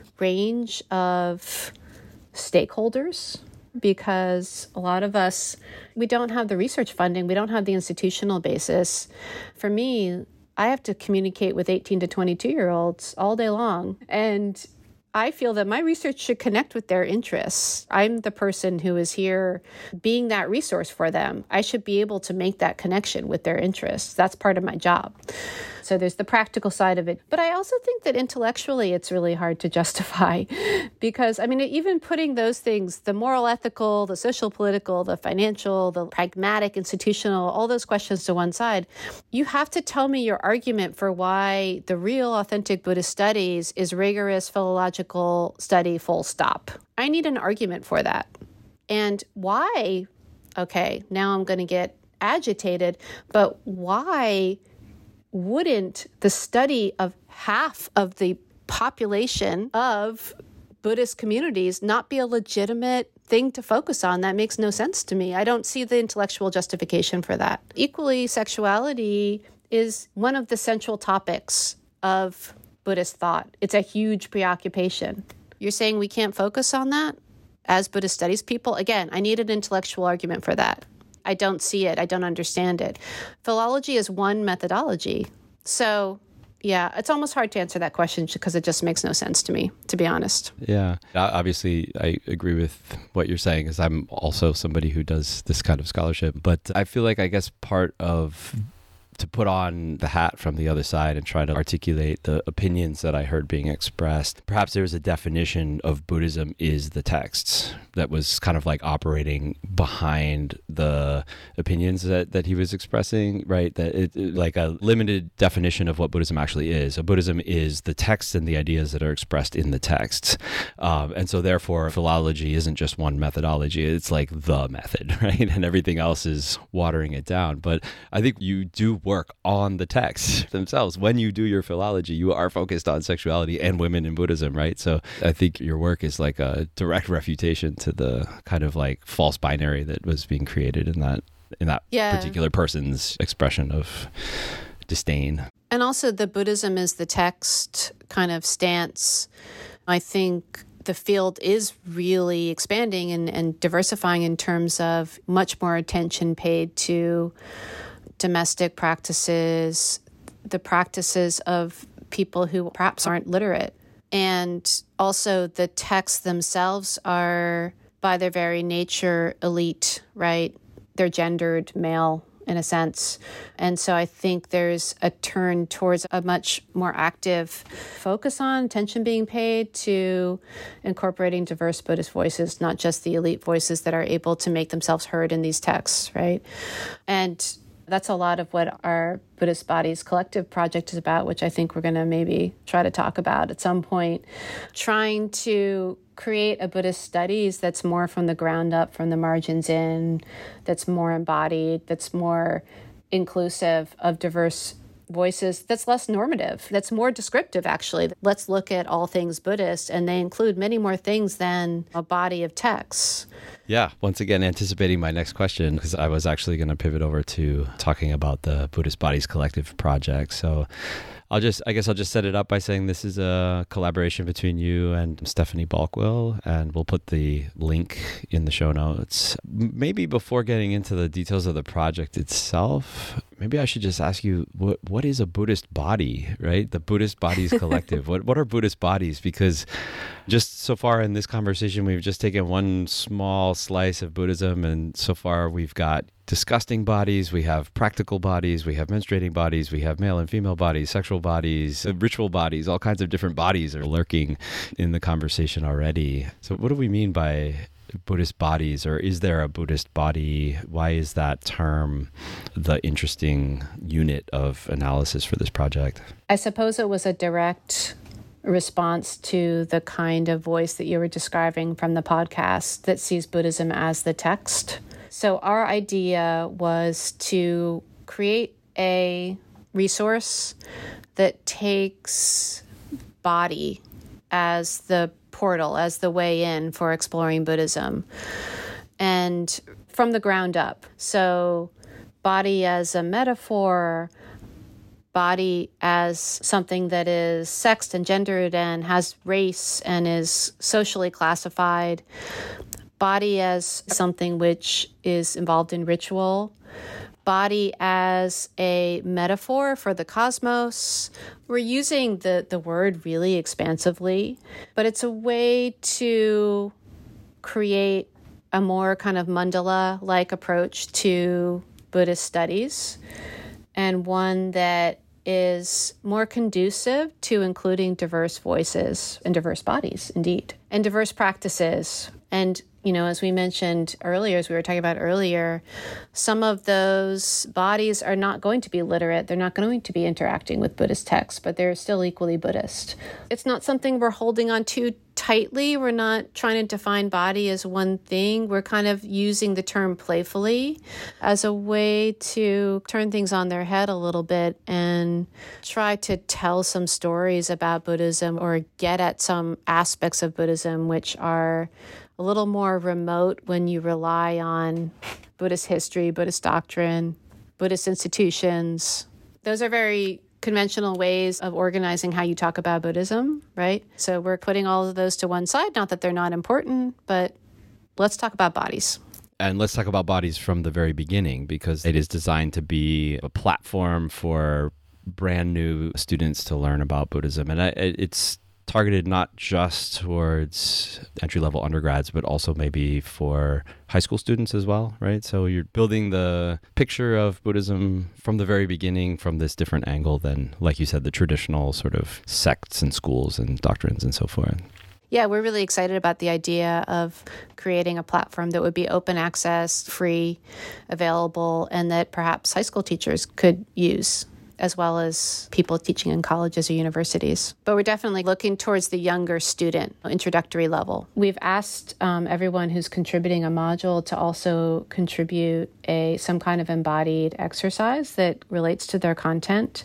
range of stakeholders, because a lot of us, we don't have the research funding, we don't have the institutional basis. For me, I have to communicate with eighteen to twenty-two year olds all day long. And I feel that my research should connect with their interests. I'm the person who is here being that resource for them. I should be able to make that connection with their interests. That's part of my job. So there's the practical side of it. But I also think that intellectually it's really hard to justify because, I mean, even putting those things, the moral, ethical, the social, political, the financial, the pragmatic, institutional, all those questions to one side, you have to tell me your argument for why the real authentic Buddhist studies is rigorous philological study, full stop. I need an argument for that. And why, okay, now I'm going to get agitated, but why wouldn't the study of half of the population of Buddhist communities not be a legitimate thing to focus on? That makes no sense to me. I don't see the intellectual justification for that. Equally, sexuality is one of the central topics of Buddhist thought. It's a huge preoccupation. You're saying we can't focus on that as Buddhist studies people? Again, I need an intellectual argument for that. I don't see it. I don't understand it. Philology is one methodology. So, yeah, it's almost hard to answer that question because it just makes no sense to me, to be honest. Yeah. Obviously, I agree with what you're saying because I'm also somebody who does this kind of scholarship. But I feel like, I guess, part of to put on the hat from the other side and try to articulate the opinions that I heard being expressed. Perhaps there was a definition of Buddhism is the texts that was kind of like operating behind the opinions that, that he was expressing, right? That it, it like a limited definition of what Buddhism actually is. So Buddhism is the texts and the ideas that are expressed in the texts. Um, and so therefore, philology isn't just one methodology. It's like the method, right? And everything else is watering it down. But I think you do work on the texts themselves. When you do your philology, you are focused on sexuality and women in Buddhism, right? So I think your work is like a direct refutation to the kind of like false binary that was being created in that in that yeah. particular person's expression of disdain. And also the Buddhism is the text kind of stance. I think the field is really expanding and, and diversifying in terms of much more attention paid to domestic practices, the practices of people who perhaps aren't literate. And also the texts themselves are, by their very nature, elite, right? They're gendered male in a sense. And so I think there's a turn towards a much more active focus on attention being paid to incorporating diverse Buddhist voices, not just the elite voices that are able to make themselves heard in these texts, right? And that's a lot of what our Buddhist Bodies Collective project is about, which I think we're going to maybe try to talk about at some point. Trying to create a Buddhist studies that's more from the ground up, from the margins in, that's more embodied, that's more inclusive of diverse voices, that's less normative, that's more descriptive, actually. Let's look at all things Buddhist, and they include many more things than a body of texts. Yeah, once again, anticipating my next question, because I was actually going to pivot over to talking about the Buddhist Bodies Collective project. So I'll just, I guess I'll just set it up by saying this is a collaboration between you and Stephanie Balkwell, and we'll put the link in the show notes. Maybe before getting into the details of the project itself, maybe I should just ask you, what what is a Buddhist body, right? The Buddhist Bodies Collective. what what are Buddhist bodies? Because just so far in this conversation, we've just taken one small slice of Buddhism, and so far we've got disgusting bodies, we have practical bodies, we have menstruating bodies, we have male and female bodies, sexual bodies, ritual bodies, all kinds of different bodies are lurking in the conversation already. So what do we mean by Buddhist bodies, or is there a Buddhist body? Why is that term the interesting unit of analysis for this project? I suppose it was a direct response to the kind of voice that you were describing from the podcast that sees Buddhism as the text. So our idea was to create a resource that takes body as the portal, as the way in for exploring Buddhism, and from the ground up. So body as a metaphor, body as something that is sexed and gendered and has race and is socially classified, body as something which is involved in ritual, body as a metaphor for the cosmos. We're using the, the word really expansively, but it's a way to create a more kind of mandala-like approach to Buddhist studies, and one that is more conducive to including diverse voices and diverse bodies, indeed, and diverse practices. And, you know, as we mentioned earlier, as we were talking about earlier, some of those bodies are not going to be literate. They're not going to be interacting with Buddhist texts, but they're still equally Buddhist. It's not something we're holding on to tightly. We're not trying to define body as one thing. We're kind of using the term playfully as a way to turn things on their head a little bit and try to tell some stories about Buddhism or get at some aspects of Buddhism which are a little more remote when you rely on Buddhist history, Buddhist doctrine, Buddhist institutions. Those are very conventional ways of organizing how you talk about Buddhism, right? So we're putting all of those to one side, not that they're not important, but let's talk about bodies. And let's talk about bodies from the very beginning, because it is designed to be a platform for brand new students to learn about Buddhism. And I, it's targeted not just towards entry-level undergrads, but also maybe for high school students as well, right? So you're building the picture of Buddhism from the very beginning from this different angle than, like you said, the traditional sort of sects and schools and doctrines and so forth. Yeah, we're really excited about the idea of creating a platform that would be open access, free, available, and that perhaps high school teachers could use, as well as people teaching in colleges or universities. But we're definitely looking towards the younger student, introductory level. We've asked um, everyone who's contributing a module to also contribute a some kind of embodied exercise that relates to their content.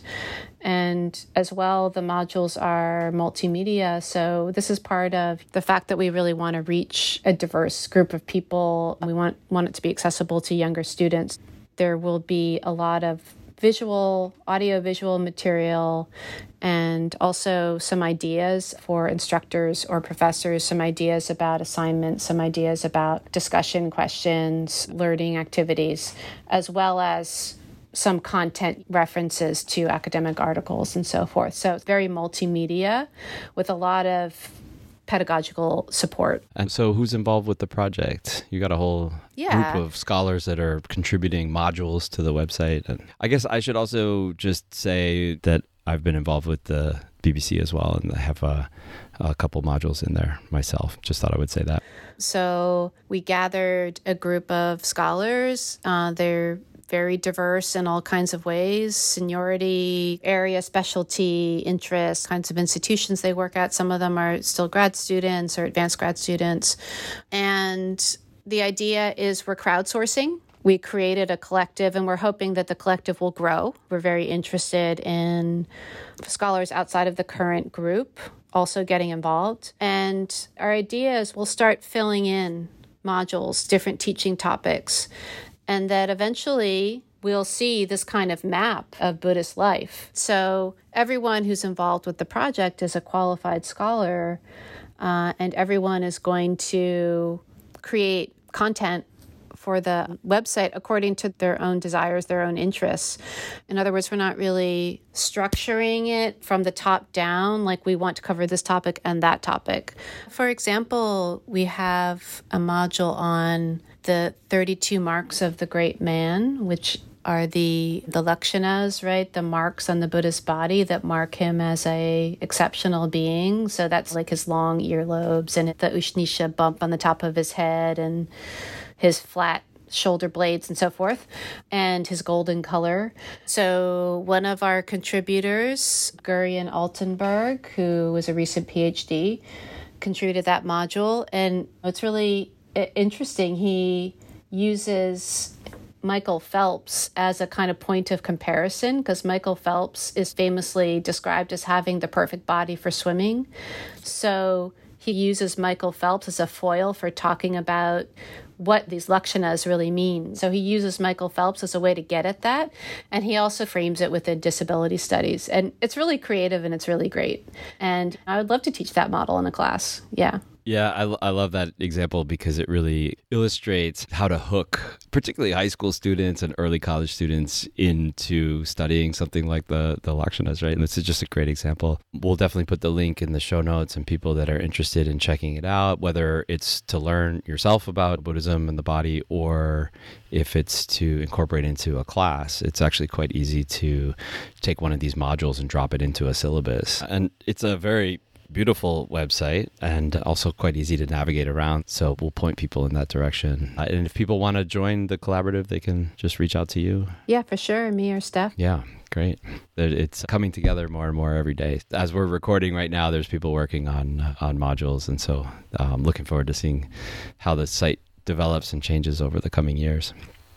And as well, the modules are multimedia. So this is part of the fact that we really want to reach a diverse group of people. We want, want it to be accessible to younger students. There will be a lot of visual, audio-visual material, and also some ideas for instructors or professors, some ideas about assignments, some ideas about discussion questions, learning activities, as well as some content references to academic articles and so forth. So it's very multimedia with a lot of pedagogical support. And so who's involved with the project? You got a whole yeah. group of scholars that are contributing modules to the website. And I guess I should also just say that I've been involved with the B B C as well, and I have a, a couple modules in there myself. Just thought I would say that. So we gathered a group of scholars. Uh, they're very diverse in all kinds of ways, seniority, area, specialty, interests, kinds of institutions they work at. Some of them are still grad students or advanced grad students. And the idea is we're crowdsourcing. We created a collective, and we're hoping that the collective will grow. We're very interested in scholars outside of the current group also getting involved. And our idea is we'll start filling in modules, different teaching topics, and that eventually we'll see this kind of map of Buddhist life. So everyone who's involved with the project is a qualified scholar, uh, and everyone is going to create content for the website according to their own desires, their own interests. In other words, we're not really structuring it from the top down, like we want to cover this topic and that topic. For example, we have a module on the thirty-two marks of the great man, which are the the lakshanas, right? The marks on the Buddha's body that mark him as a exceptional being. So that's like his long earlobes and the Ushnisha bump on the top of his head and his flat shoulder blades and so forth, and his golden color. So one of our contributors, Gurion Altenberg, who was a recent PhD, contributed that module. And it's really interesting. He uses Michael Phelps as a kind of point of comparison, because Michael Phelps is famously described as having the perfect body for swimming. So he uses Michael Phelps as a foil for talking about what these lakshanas really mean. So he uses Michael Phelps as a way to get at that. And he also frames it within disability studies. And it's really creative and it's really great. And I would love to teach that model in a class. Yeah. Yeah, I, I love that example because it really illustrates how to hook particularly high school students and early college students into studying something like the, the Lakshanas, right? And this is just a great example. We'll definitely put the link in the show notes, and people that are interested in checking it out, whether it's to learn yourself about Buddhism and the body or if it's to incorporate into a class, it's actually quite easy to take one of these modules and drop it into a syllabus. And it's a very beautiful website and also quite easy to navigate around. So we'll point people in that direction. Uh, and if people want to join the collaborative, they can just reach out to you. Yeah, for sure. Me or Steph. Yeah, great. It's coming together more and more every day. As we're recording right now, there's people working on uh, on modules. And so I'm um, looking forward to seeing how the site develops and changes over the coming years.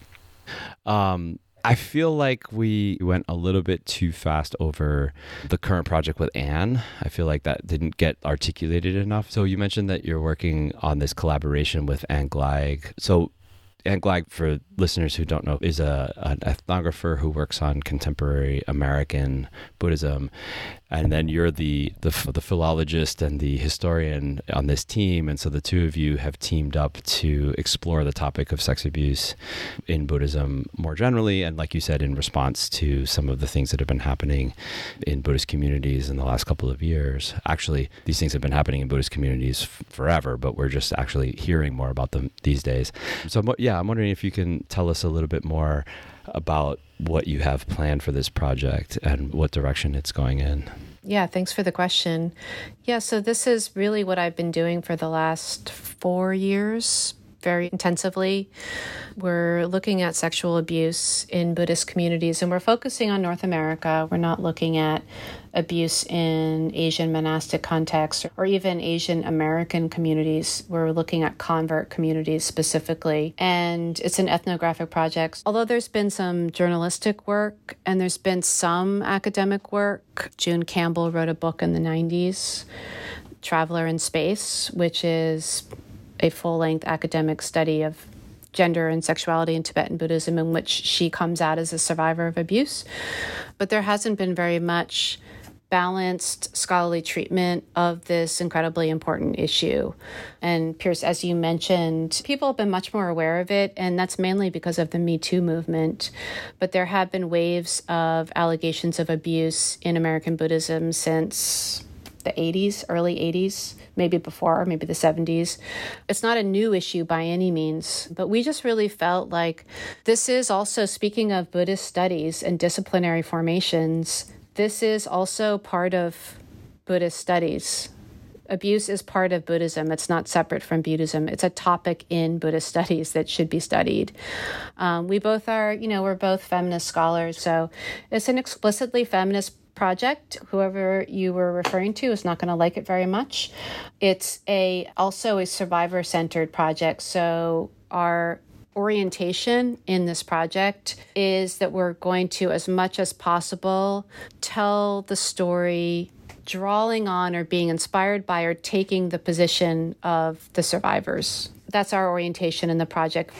Um, I feel like we went a little bit too fast over the current project with Anne. I feel like that didn't get articulated enough. So you mentioned that you're working on this collaboration with Anne Gleig. So Anne Gleig, for listeners who don't know, is a an ethnographer who works on contemporary American Buddhism. And then you're the, the the philologist and the historian on this team. And so the two of you have teamed up to explore the topic of sex abuse in Buddhism more generally. And like you said, in response to some of the things that have been happening in Buddhist communities in the last couple of years. Actually, these things have been happening in Buddhist communities f- forever, but we're just actually hearing more about them these days. So yeah, I'm wondering if you can tell us a little bit more about what you have planned for this project and what direction it's going in. Yeah, thanks for the question. Yeah, so this is really what I've been doing for the last four years, very intensively. We're looking at sexual abuse in Buddhist communities, and we're focusing on North America. We're not looking at abuse in Asian monastic contexts or even Asian American communities. We're looking at convert communities specifically. And it's an ethnographic project. Although there's been some journalistic work and there's been some academic work. June Campbell wrote a book in the nineties, Traveler in Space, which is a full-length academic study of gender and sexuality in Tibetan Buddhism, in which she comes out as a survivor of abuse. But there hasn't been very much balanced scholarly treatment of this incredibly important issue. And Pierce, as you mentioned, people have been much more aware of it, and that's mainly because of the Me Too movement. But there have been waves of allegations of abuse in American Buddhism since the eighties, early eighties, maybe before, maybe the seventies. It's not a new issue by any means, but we just really felt like this is also, speaking of Buddhist studies and disciplinary formations, this is also part of Buddhist studies. Abuse is part of Buddhism. It's not separate from Buddhism. It's a topic in Buddhist studies that should be studied. Um, we both are, you know, we're both feminist scholars, so it's an explicitly feminist project. Whoever you were referring to is not going to like it very much. It's a also a survivor-centered project. So our orientation in this project is that we're going to, as much as possible, tell the story drawing on or being inspired by or taking the position of the survivors. That's our orientation in the project.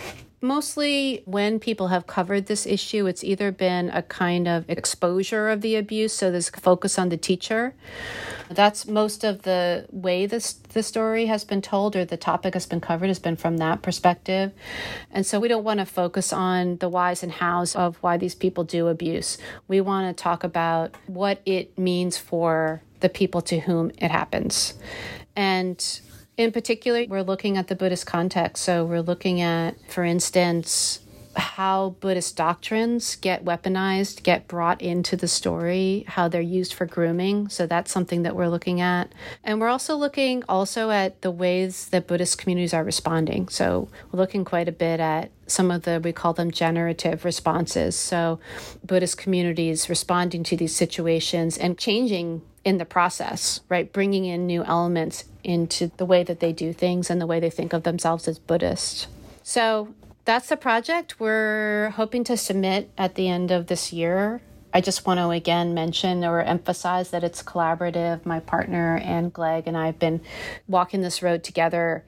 Mostly when people have covered this issue, it's either been a kind of exposure of the abuse, so there's focus on the teacher. That's most of the way this the story has been told or the topic has been covered has been from that perspective. And so we don't want to focus on the whys and hows of why these people do abuse. We want to talk about what it means for the people to whom it happens. And in particular, we're looking at the Buddhist context. So we're looking at, for instance, how Buddhist doctrines get weaponized, get brought into the story, how they're used for grooming. So that's something that we're looking at. And we're also looking also at the ways that Buddhist communities are responding. So we're looking quite a bit at some of the, we call them generative responses. So Buddhist communities responding to these situations and changing in the process, right? Bringing in new elements into the way that they do things and the way they think of themselves as Buddhist. So that's the project we're hoping to submit at the end of this year. I just want to again mention or emphasize that it's collaborative. My partner, Anne Glegg, and I have been walking this road together.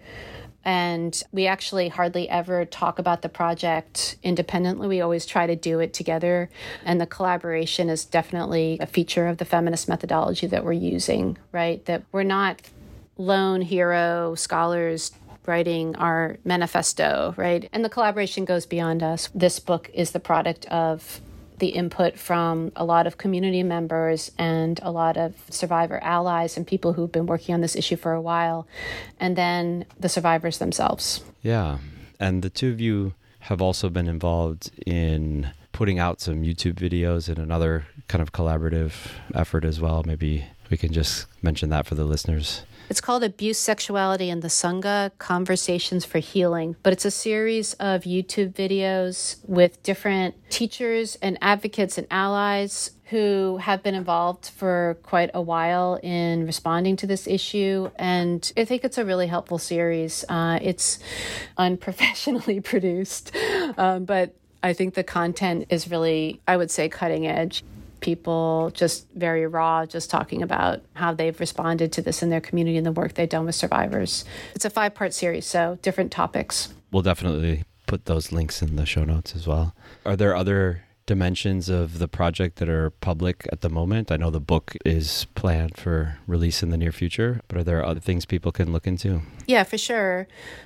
And we actually hardly ever talk about the project independently. We always try to do it together. And the collaboration is definitely a feature of the feminist methodology that we're using, right? That we're not lone hero scholars writing our manifesto, right? And the collaboration goes beyond us. This book is the product of the input from a lot of community members and a lot of survivor allies and people who've been working on this issue for a while, and then the survivors themselves. Yeah. And the two of you have also been involved in putting out some YouTube videos in another kind of collaborative effort as well. Maybe we can just mention that for the listeners. It's called Abuse, Sexuality, and the Sangha, Conversations for Healing. But it's a series of YouTube videos with different teachers and advocates and allies who have been involved for quite a while in responding to this issue. And I think it's a really helpful series. Uh, it's unprofessionally produced, um, but I think the content is really, I would say, cutting edge. People just very raw, just talking about how they've responded to this in their community and the work they've done with survivors. It's a five-part series, so different topics. We'll definitely put those links in the show notes as well. Are there other dimensions of the project that are public at the moment? I know the book is planned for release in the near future, but are there other things people can look into? Yeah, for sure.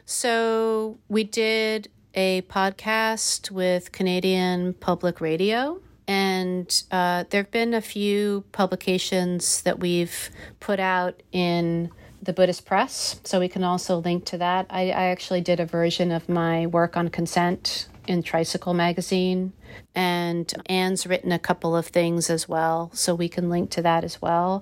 So we did a podcast with Canadian Public Radio. And uh, there have been a few publications that we've put out in the Buddhist Press, so we can also link to that. I, I actually did a version of my work on consent in Tricycle magazine, and Anne's written a couple of things as well, so we can link to that as well.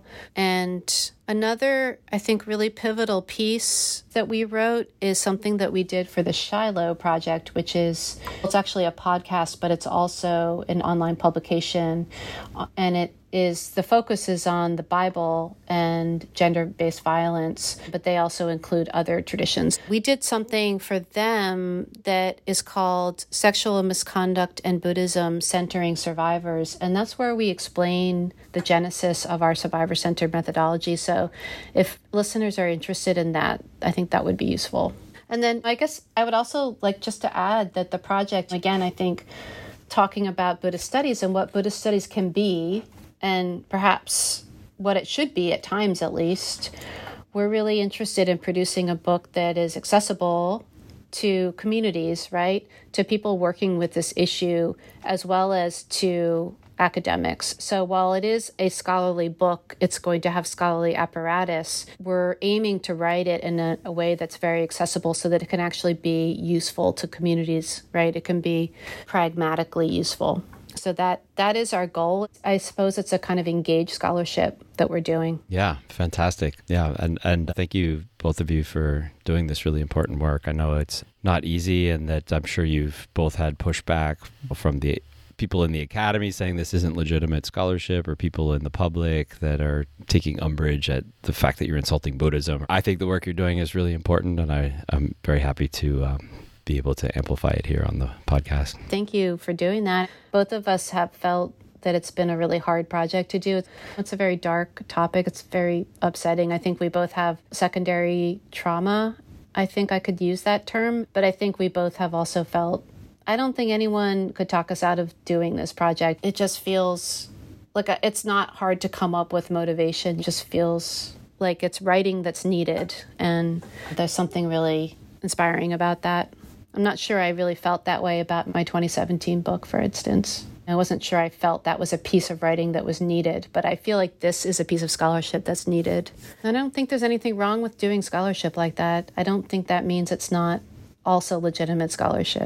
And another, I think, really pivotal piece that we wrote is something that we did for the Shiloh Project, which is, it's actually a podcast, but it's also an online publication, and it is, the focus is on the Bible and gender-based violence, but they also include other traditions. We did something for them that is called Sexual Misconduct and Buddhism Centering Survivors, and that's where we explain the genesis of our survivor-centered methodology. So if listeners are interested in that, I think that would be useful. And then I guess I would also like just to add that the project, again, I think talking about Buddhist studies and what Buddhist studies can be, and perhaps what it should be at times at least, we're really interested in producing a book that is accessible to communities, right? To people working with this issue, as well as to academics. So while it is a scholarly book, it's going to have scholarly apparatus. We're aiming to write it in a, a way that's very accessible so that it can actually be useful to communities, right? It can be pragmatically useful. So that that is our goal. I suppose it's a kind of engaged scholarship that we're doing. Yeah, fantastic. Yeah, and, and thank you, both of you, for doing this really important work. I know it's not easy, and that I'm sure you've both had pushback from the people in the academy saying this isn't legitimate scholarship, or people in the public that are taking umbrage at the fact that you're insulting Buddhism. I think the work you're doing is really important, and I, I'm very happy to um, be able to amplify it here on the podcast. Thank you for doing that. Both of us have felt that it's been a really hard project to do. It's a very dark topic. It's very upsetting. I think we both have secondary trauma. I think I could use that term, but I think we both have also felt, I don't think anyone could talk us out of doing this project. It just feels like a, it's not hard to come up with motivation. It just feels like it's writing that's needed, and there's something really inspiring about that. I'm not sure I really felt that way about my twenty seventeen book, for instance. I wasn't sure I felt that was a piece of writing that was needed, but I feel like this is a piece of scholarship that's needed. I don't think there's anything wrong with doing scholarship like that. I don't think that means it's not also legitimate scholarship.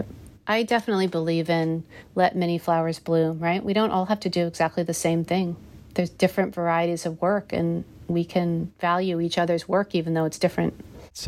I definitely believe in let many flowers bloom, right? We don't all have to do exactly the same thing. There's different varieties of work, and we can value each other's work even though it's different.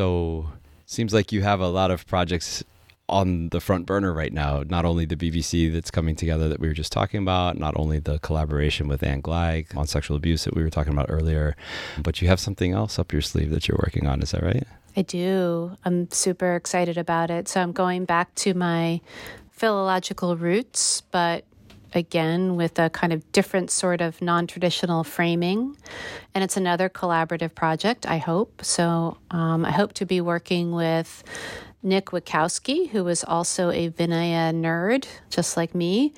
So seems like you have a lot of projects on the front burner right now, not only the B B C that's coming together that we were just talking about, not only the collaboration with Anne Gleig on sexual abuse that we were talking about earlier, but you have something else up your sleeve that you're working on. Is that right? I do. I'm super excited about it. So I'm going back to my philological roots, but again, with a kind of different sort of non-traditional framing. And it's another collaborative project, I hope. So um, I hope to be working with Nick Wachowski, who is also a Vinaya nerd, just like me.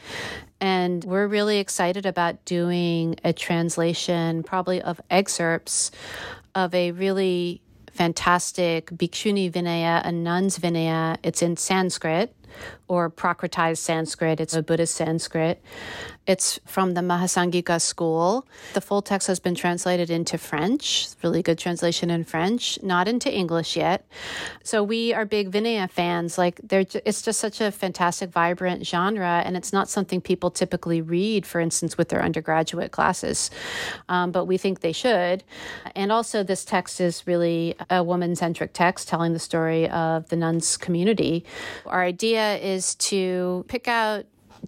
And we're really excited about doing a translation, probably of excerpts of a really fantastic Bhikshuni Vinaya, a nun's Vinaya. It's in Sanskrit, or Prakritized Sanskrit. It's a Buddhist Sanskrit. It's from the Mahasangika school. The full text has been translated into French, really good translation in French, not into English yet. So we are big Vinaya fans. Like, they're, it's just such a fantastic, vibrant genre, and it's not something people typically read, for instance, with their undergraduate classes. Um, but we think they should. And also, this text is really a woman-centric text telling the story of the nuns community. Our idea is to pick out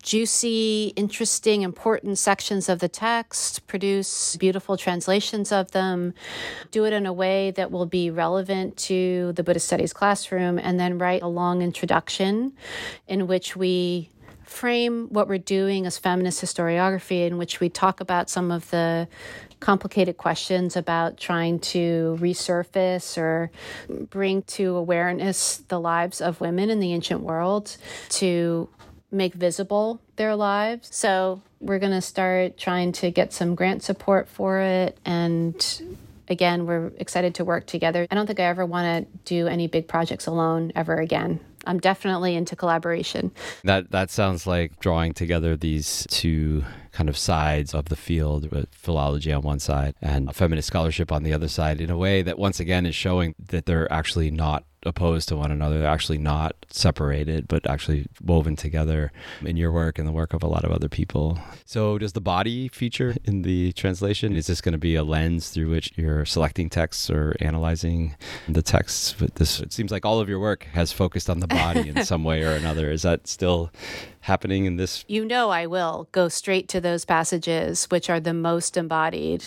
juicy, interesting, important sections of the text, produce beautiful translations of them, do it in a way that will be relevant to the Buddhist studies classroom, and then write a long introduction in which we frame what we're doing as feminist historiography, in which we talk about some of the complicated questions about trying to resurface or bring to awareness the lives of women in the ancient world, to make visible their lives. So we're going to start trying to get some grant support for it. And again, we're excited to work together. I don't think I ever want to do any big projects alone ever again. I'm definitely into collaboration. That that sounds like drawing together these two kind of sides of the field, with philology on one side and feminist scholarship on the other side, in a way that once again is showing that they're actually not opposed to one another. They're actually not separated, but actually woven together in your work and the work of a lot of other people. So does the body feature in the translation? Is this going to be a lens through which you're selecting texts or analyzing the texts? But this, it seems like all of your work has focused on the body in some way or another. Is that still happening in this? You know, I will go straight to those passages which are the most embodied.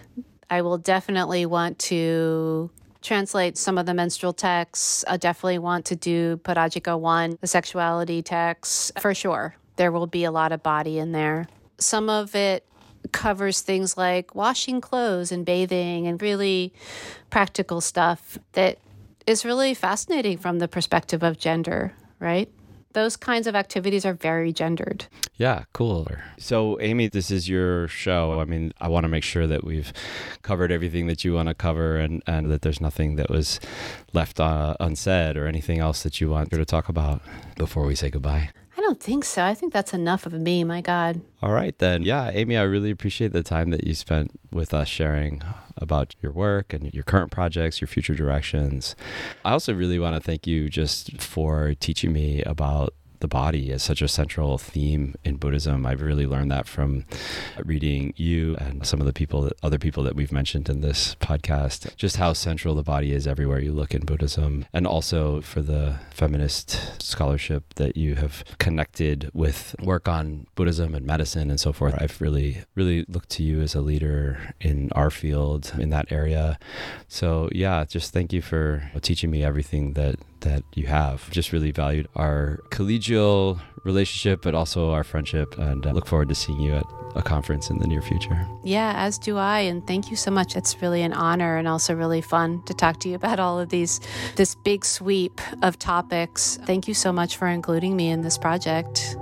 I will definitely want to translate some of the menstrual texts. I definitely want to do Parajika one, the sexuality texts, for sure. There will be a lot of body in there. Some of it covers things like washing clothes and bathing and really practical stuff that is really fascinating from the perspective of gender, right? Those kinds of activities are very gendered. Yeah, cool. So, Amy, this is your show. I mean, I want to make sure that we've covered everything that you want to cover, and, and that there's nothing that was left uh, unsaid or anything else that you want to talk about before we say goodbye. I don't think so. I think that's enough of me, my God. All right, then. Yeah, Amy, I really appreciate the time that you spent with us sharing about your work and your current projects, your future directions. I also really want to thank you just for teaching me about the body as such a central theme in Buddhism. I've really learned that from reading you and some of the people, other people that we've mentioned in this podcast, just how central the body is everywhere you look in Buddhism, and also for the feminist scholarship that you have connected with work on Buddhism and medicine and so forth. I've really, really looked to you as a leader in our field in that area. So yeah, just thank you for teaching me everything that that you have. Just really valued our collegial relationship, but also our friendship, and uh, look forward to seeing you at a conference in the near future. Yeah, as do I, and thank you so much. It's really an honor and also really fun to talk to you about all of these, this big sweep of topics. Thank you so much for including me in this project.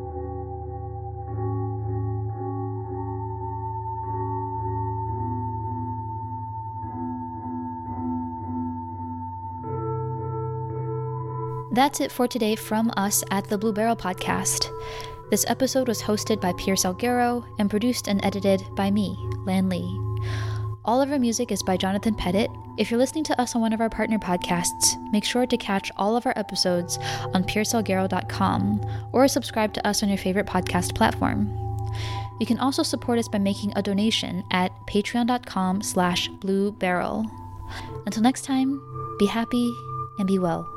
That's it for today from us at the Blue Barrel Podcast. This episode was hosted by Pierce Salguero and produced and edited by me, Lan Lee. All of our music is by Jonathan Pettit, If you're listening to us on one of our partner podcasts, make sure to catch all of our episodes on pierre salguero dot com or subscribe to us on your favorite podcast platform. You can also support us by making a donation at patreon dot com slash blue barrel. Until next time, be happy and be well.